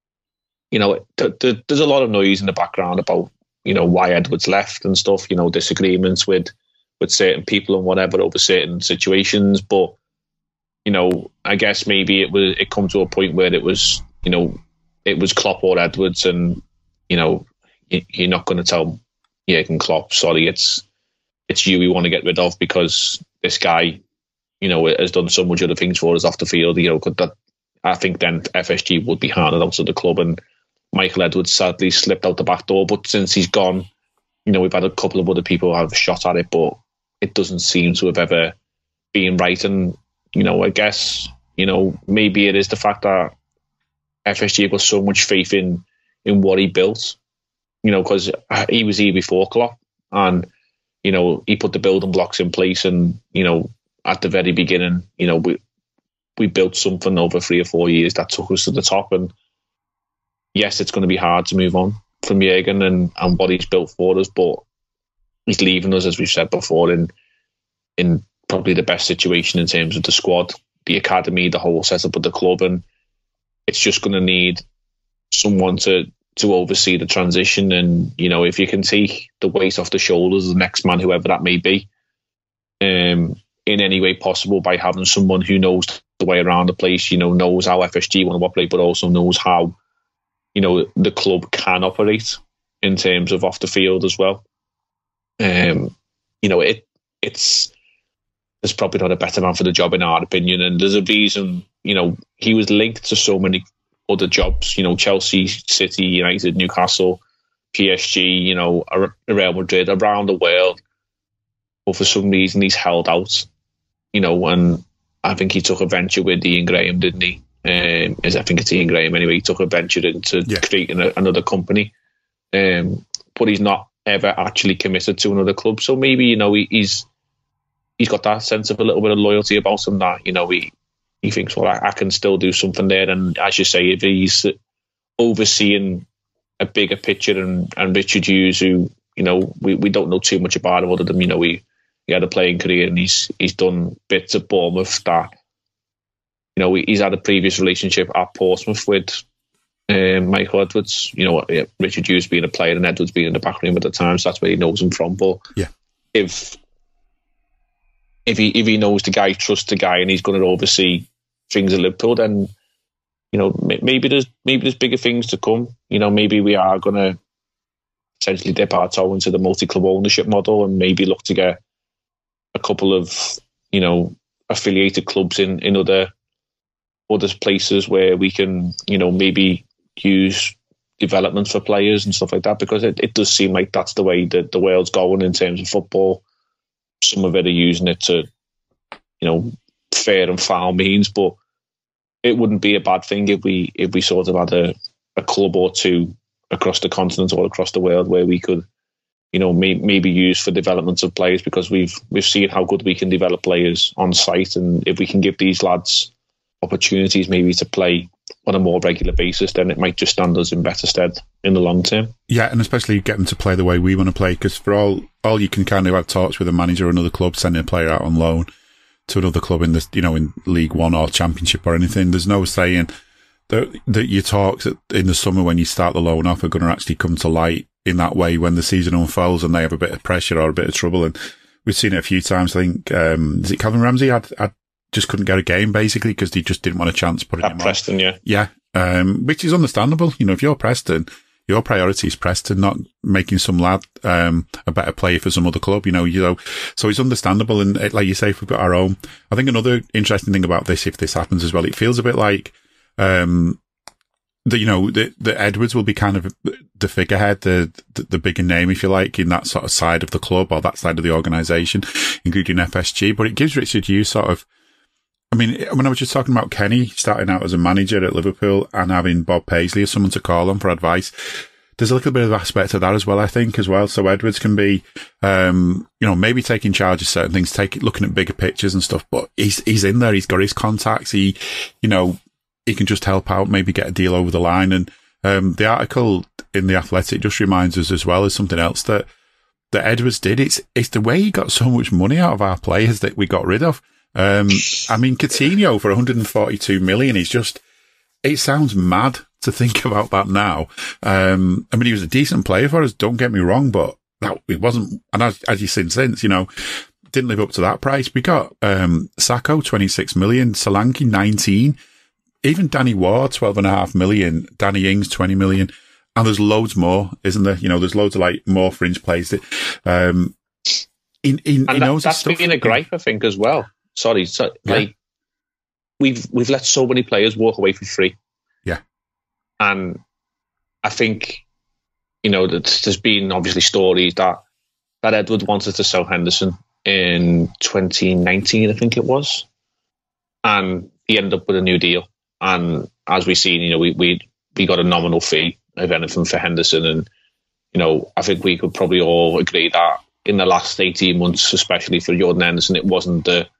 you know, th- th- there's a lot of noise in the background about, you know, why Edwards left and stuff, you know, disagreements with, with certain people and whatever over certain situations. But, you know, I guess maybe it was, it come to a point where it was, you know, it was Klopp or Edwards, and, you know, y- you're not going to tell Jurgen Klopp, sorry, it's, it's you we want to get rid of because this guy, you know, has done so much other things for us off the field. You know, could that, I think then F S G would be handed out to the club, and Michael Edwards sadly slipped out the back door. But since he's gone, you know, we've had a couple of other people have shot at it, but it doesn't seem to have ever been right. And, you know, I guess, you know, maybe it is the fact that F S G have got so much faith in, in what he built, you know, because he was here before Klopp, and, you know, he put the building blocks in place, and, you know, at the very beginning, you know, we we built something over three or four years that took us to the top. And yes, it's going to be hard to move on from Jurgen and, and what he's built for us, but he's leaving us, as we've said before, in in probably the best situation in terms of the squad, the academy, the whole setup of the club, and it's just going to need someone to to oversee the transition. And, you know, if you can take the weight off the shoulders of the next man, whoever that may be, um, in any way possible, by having someone who knows the way around the place, you know, knows how F S G want to operate, but also knows how, you know, the club can operate. in terms of off the field as well. Um, you know, it it's there's probably not a better man for the job in our opinion, and there's a reason. You know, he was linked to so many other jobs. You know, Chelsea, City, United, Newcastle, P S G. You know, Real Madrid, around the world. But for some reason, he's held out. You know, and I think he took a venture with Ian Graham, didn't he? Um, as I think it's Ian Graham anyway. He took a venture into yeah. creating a, another company, um, but he's not ever actually committed to another club. So maybe, you know, he, he's he's got that sense of a little bit of loyalty about him that, you know, he he thinks, well, I, I can still do something there. And as you say, if he's overseeing a bigger picture, and, and Richard Hughes, who, you know, we, we don't know too much about him other than, you know, he, he had a playing career and he's he's done bits at Bournemouth that, you know, he's had a previous relationship at Portsmouth with um, Michael Edwards. You know, Richard Hughes being a player and Edwards being in the back room at the time, so that's where he knows him from. But yeah, if if he if he knows the guy, trusts the guy, and he's going to oversee things at Liverpool, then, you know, maybe there's maybe there's bigger things to come. You know, maybe we are going to essentially dip our toe into the multi-club ownership model and maybe look to get a couple of, you know, affiliated clubs in in other. other places where we can, you know, maybe use development for players and stuff like that, because it, it does seem like that's the way that the world's going in terms of football. Some of it are using it to, you know, fair and foul means, but it wouldn't be a bad thing if we if we sort of had a, a club or two across the continent or across the world where we could, you know, may, maybe use for development of players, because we've we've seen how good we can develop players on site, and if we can give these lads opportunities maybe to play on a more regular basis, then it might just stand us in better stead in the long term. Yeah, and especially get them to play the way we want to play, because for all all you can kind of have talks with a manager or another club sending a player out on loan to another club in this, you know, in League One or Championship or anything. There's no saying that that your talks in the summer when you start the loan off are going to actually come to light in that way when the season unfolds and they have a bit of pressure or a bit of trouble. And we've seen it a few times. I think um, is it Calvin Ramsey had. had just couldn't get a game basically because he just didn't want a chance putting At him Preston, on. yeah. Yeah, um, which is understandable. You know, if you're Preston, your priority is Preston, not making some lad um, a better player for some other club. You know, you know, so it's understandable. And it, like you say, if we've got our own, I think another interesting thing about this, if this happens as well, it feels a bit like um, that. You know, that Edwards will be kind of the figurehead, the, the the bigger name, if you like, in that sort of side of the club or that side of the organisation, including F S G. But it gives Richard Hughes sort of. I mean, when I was just talking about Kenny starting out as a manager at Liverpool and having Bob Paisley as someone to call on for advice, there's a little bit of aspect of that as well, I think, as well. So Edwards can be, um, you know, maybe taking charge of certain things, take looking at bigger pictures and stuff, but he's, he's in there. He's got his contacts. He, you know, he can just help out, maybe get a deal over the line. And, um, the article in The Athletic just reminds us as well as something else that, that Edwards did. It's, it's the way he got so much money out of our players that we got rid of. Um, I mean, Coutinho for one hundred forty-two million is just, it sounds mad to think about that now. Um, I mean, he was a decent player for us, don't get me wrong, but no, it wasn't, and as, as you've seen since, you know, didn't live up to that price. We got, um, Sakho, twenty-six million, Solanke, nineteen, even Danny Ward, twelve and a half million, Danny Ings, twenty million, and there's loads more, isn't there? You know, there's loads of like more fringe players that, um, he, he, and he that, knows that's his stuff. been a gripe, I think, as well. Sorry, so, Yeah. like we've we've let so many players walk away for free. Yeah, and I think, you know, that there's been obviously stories that that Edward wanted to sell Henderson in twenty nineteen, I think it was, and he ended up with a new deal. And as we've seen, you know, we we we got a nominal fee of anything for Henderson, and you know, I think we could probably all agree that in the last eighteen months, especially for Jordan Henderson, it wasn't the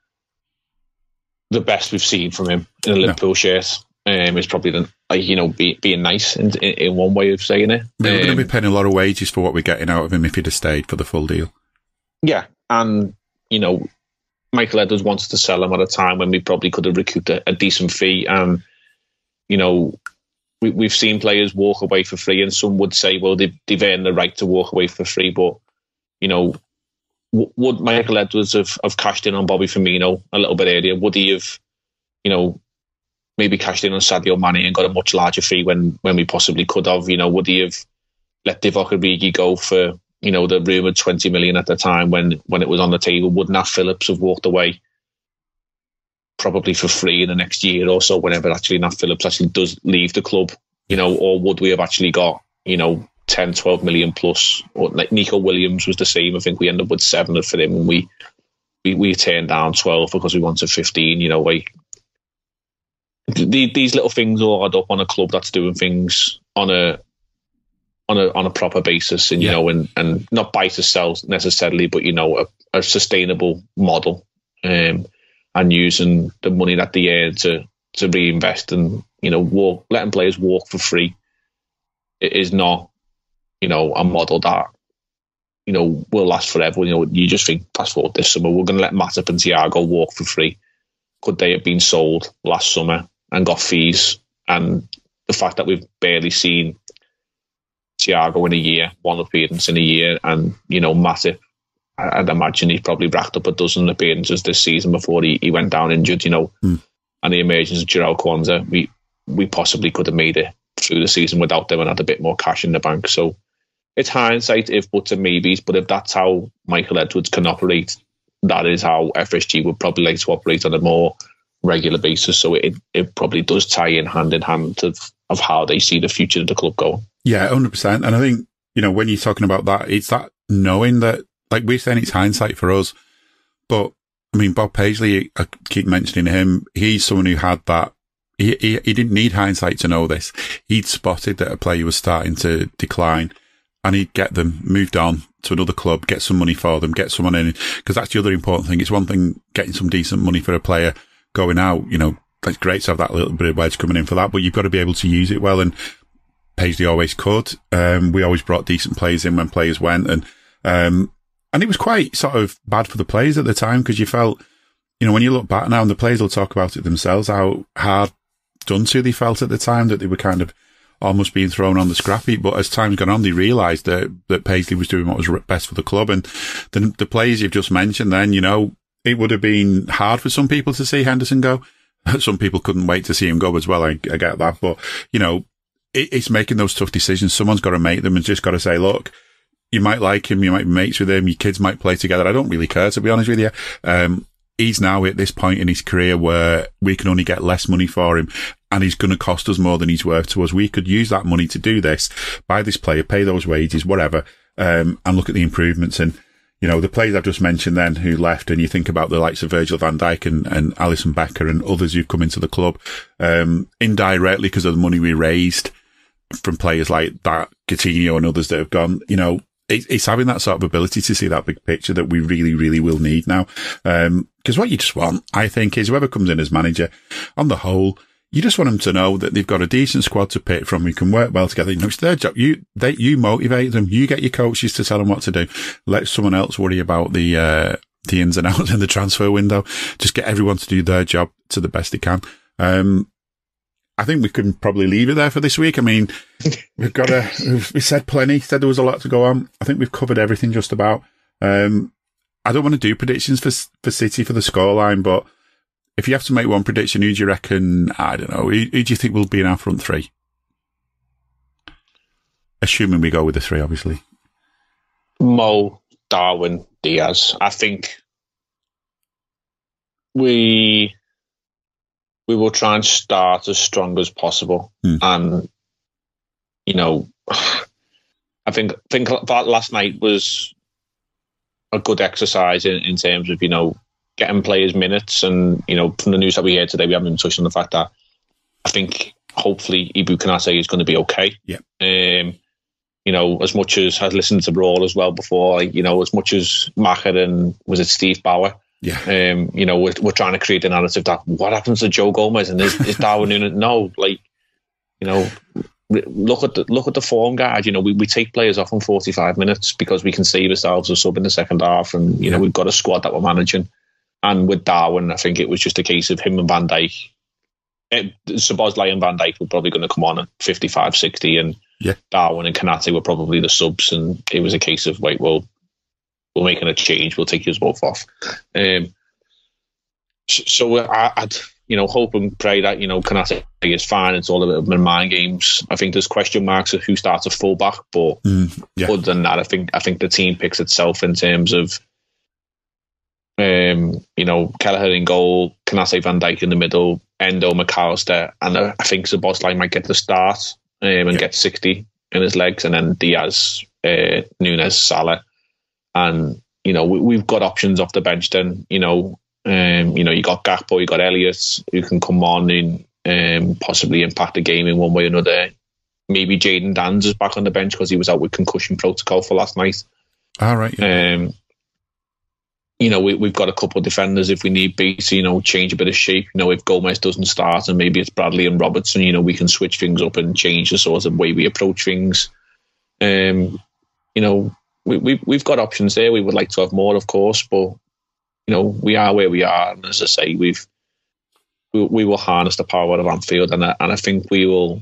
the best we've seen from him in a Liverpool no. shirt. Um, it's probably the, like, you know, be, being nice in, in, in one way of saying it. I mean, we're um, going to be paying a lot of wages for what we're getting out of him if he'd have stayed for the full deal. Yeah, and you know, Michael Edwards wanted to sell him at a time when we probably could have recouped a, a decent fee. And you know, we, we've seen players walk away for free, and some would say, well, they, they've earned the right to walk away for free. But you know, would Michael Edwards have, have cashed in on Bobby Firmino a little bit earlier? Would he have, you know, maybe cashed in on Sadio Mane and got a much larger fee when, when we possibly could have? You know, would he have let Divock Origi go for, you know, the rumoured twenty million at the time when, when it was on the table? Would Nat Phillips have walked away probably for free in the next year or so, whenever actually Nat Phillips actually does leave the club? You know, or would we have actually got, you know, ten, twelve million plus? Or like Nico Williams was the same. I think we ended up with seven for him, and we, we, we turned down twelve because we wanted fifteen, you know, like, the, these little things all add up on a club that's doing things on a on a on a proper basis, and you yeah. know, and, and not buy to sell necessarily, but you know, a, a sustainable model, um, and using the money that they earn to to reinvest and, you know, walk, letting players walk for free. It is not, you know, a model that, you know, will last forever. You know, you just think, fast forward this summer, we're going to let Matip and Thiago walk for free. Could they have been sold last summer and got fees? And the fact that we've barely seen Thiago in a year, one appearance in a year, and, you know, Matip, I'd imagine he probably racked up a dozen appearances this season before he, he went down injured, you know, mm. and the emergence of João Kwanzaa, we, we possibly could have made it through the season without them and had a bit more cash in the bank. So it's hindsight, if buts and maybes, but if that's how Michael Edwards can operate, that is how F S G would probably like to operate on a more regular basis. So it it probably does tie in hand in hand of, of how they see the future of the club going. Yeah, one hundred percent. And I think, you know, when you're talking about that, it's that knowing that, like we're saying, it's hindsight for us. But, I mean, Bob Paisley, I keep mentioning him, he's someone who had that. He, he, he didn't need hindsight to know this. He'd spotted that a player was starting to decline, and he'd get them moved on to another club, get some money for them, get someone in. Because that's the other important thing. It's one thing getting some decent money for a player going out. You know, it's great to have that little bit of wedge coming in for that, but you've got to be able to use it well. And Paisley always could. Um, we always brought decent players in when players went. And, um, and it was quite sort of bad for the players at the time, because you felt, you know, when you look back now, and the players will talk about it themselves, how hard done to they felt at the time, that they were kind of almost being thrown on the scrap heap. But as time's gone on, they realised that, that Paisley was doing what was best for the club. And the, the players you've just mentioned then, you know, it would have been hard for some people to see Henderson go. Some people couldn't wait to see him go as well. I, I get that. But, you know, it, it's making those tough decisions. Someone's got to make them and just got to say, look, you might like him, you might be mates with him, your kids might play together. I don't really care, to be honest with you. Um, he's now at this point in his career where we can only get less money for him, and he's going to cost us more than he's worth to us. We could use that money to do this, buy this player, pay those wages, whatever, um, and look at the improvements. And, you know, the players I've just mentioned then who left, and you think about the likes of Virgil van Dijk and, and Alisson Becker and others who've come into the club, um, indirectly because of the money we raised from players like that, Coutinho and others that have gone, you know, it, it's having that sort of ability to see that big picture that we really, really will need now. Um, cause what you just want, I think, is whoever comes in as manager, on the whole, you just want them to know that they've got a decent squad to pick from. We can work well together. You know, it's their job. You, they, you motivate them. You get your coaches to tell them what to do. Let someone else worry about the, uh, the ins and outs in the transfer window. Just get everyone to do their job to the best they can. Um, I think we can probably leave it there for this week. I mean, we've got a, we said plenty, said there was a lot to go on. I think we've covered everything just about. Um, I don't want to do predictions for, for City for the scoreline, but if you have to make one prediction, who do you reckon, I don't know, who, who do you think will be in our front three? Assuming we go with the three, obviously. Mo, Darwin, Diaz. I think we we will try and start as strong as possible. Hmm. And, you know, I think, think that last night was a good exercise in, in terms of, you know, getting players minutes. And, you know, from the news that we heard today, we haven't even touched on the fact that I think hopefully Ibu Konate is going to be okay. Yeah. Um, you know, as much as I've listened to Brawl as well before, like, you know, as much as Macher and was it Steve Bauer? Yeah. Um, you know, we're, we're trying to create a narrative that what happens to Joe Gomez and is, is Darwin Núñez? No, like, you know, look at the look at the form guide. You know, we, we take players off in forty-five minutes because we can save ourselves a sub in the second half, and you yeah. know, we've got a squad that we're managing. And with Darwin, I think it was just a case of him and Van Dijk. Szoboszlai and Van Dijk were probably going to come on at fifty-five, sixty, and yeah. Darwin and Konate were probably the subs, and it was a case of, wait, well, we're making a change, we'll take you both off. Um, so I, I'd, you know, hope and pray that, you know, Canate is fine. It's all a bit of mind games. I think there's question marks of who starts at fullback, but mm, yeah. other than that, I think I think the team picks itself in terms of, um, you know, Kelleher in goal, Canate, Van Dijk in the middle, Endo, McAllister, and I, I think Szoboszlai might get the start um, and yeah. get sixty in his legs, and then Diaz, uh, Nunes, Salah, and you know, we, we've got options off the bench. Then, you know. Um, you know, you got Gakpo, you got Elliott, who can come on and um, possibly impact the game in one way or another. Maybe Jayden Danns is back on the bench because he was out with concussion protocol for last night. All right. Yeah. Um, you know, we, we've got a couple of defenders if we need be, so, you know, change a bit of shape. You know, if Gomez doesn't start and maybe it's Bradley and Robertson, you know, we can switch things up and change the sort of way we approach things. Um, you know, we, we, we've got options there. We would like to have more, of course, but you know, we are where we are, and as I say, we've we, we will harness the power of Anfield, and I, and I think we will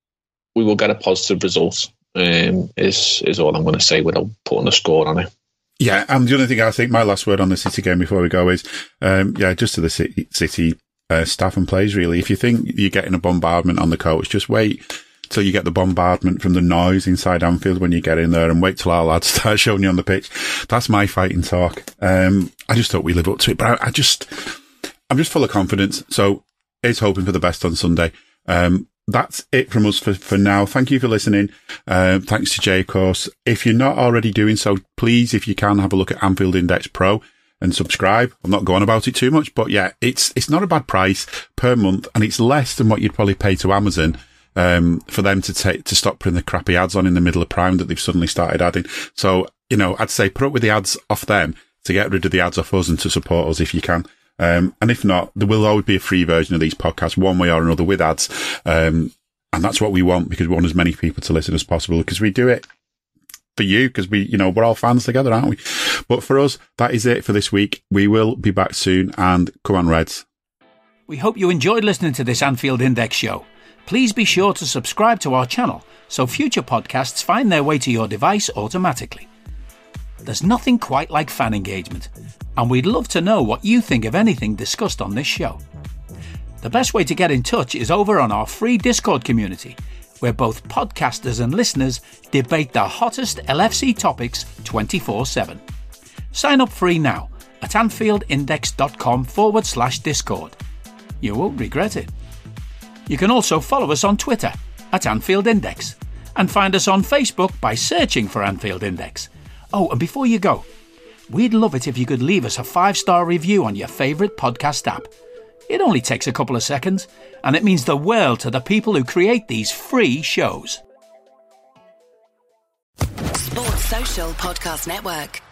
we will get a positive result. Um, is is all I'm going to say without putting a score on it. Yeah, and the other thing I think my last word on the City game before we go is, um, yeah, just to the City, City uh, staff and players really. If you think you're getting a bombardment on the coach, just wait till you get the bombardment from the noise inside Anfield when you get in there, and wait till our lads start showing you on the pitch. That's my fighting talk. Um, I just thought we live up to it, but I, I just, I'm just full of confidence. So is hoping for the best on Sunday. Um, that's it from us for, for now. Thank you for listening. Um, thanks to Jay, of course. If you're not already doing so, please, if you can, have a look at Anfield Index Pro and subscribe. I'm not going about it too much, but yeah, it's, it's not a bad price per month, and it's less than what you'd probably pay to Amazon. Um, for them to take, to stop putting the crappy ads on in the middle of Prime that they've suddenly started adding. So, you know, I'd say put up with the ads off them to get rid of the ads off us and to support us if you can. Um, and if not, there will always be a free version of these podcasts one way or another with ads. Um, and that's what we want, because we want as many people to listen as possible, because we do it for you, because we, you know, we're all fans together, aren't we? But for us, that is it for this week. We will be back soon, and come on, Reds. We hope you enjoyed listening to this Anfield Index show. Please be sure to subscribe to our channel so future podcasts find their way to your device automatically. There's nothing quite like fan engagement, and we'd love to know what you think of anything discussed on this show. The best way to get in touch is over on our free Discord community, where both podcasters and listeners debate the hottest L F C topics twenty-four seven. Sign up free now at anfieldindex.com forward slash Discord. You won't regret it. You can also follow us on Twitter at Anfield Index, and find us on Facebook by searching for Anfield Index. Oh, and before you go, we'd love it if you could leave us a five-star review on your favourite podcast app. It only takes a couple of seconds, and it means the world to the people who create these free shows. Sports Social Podcast Network.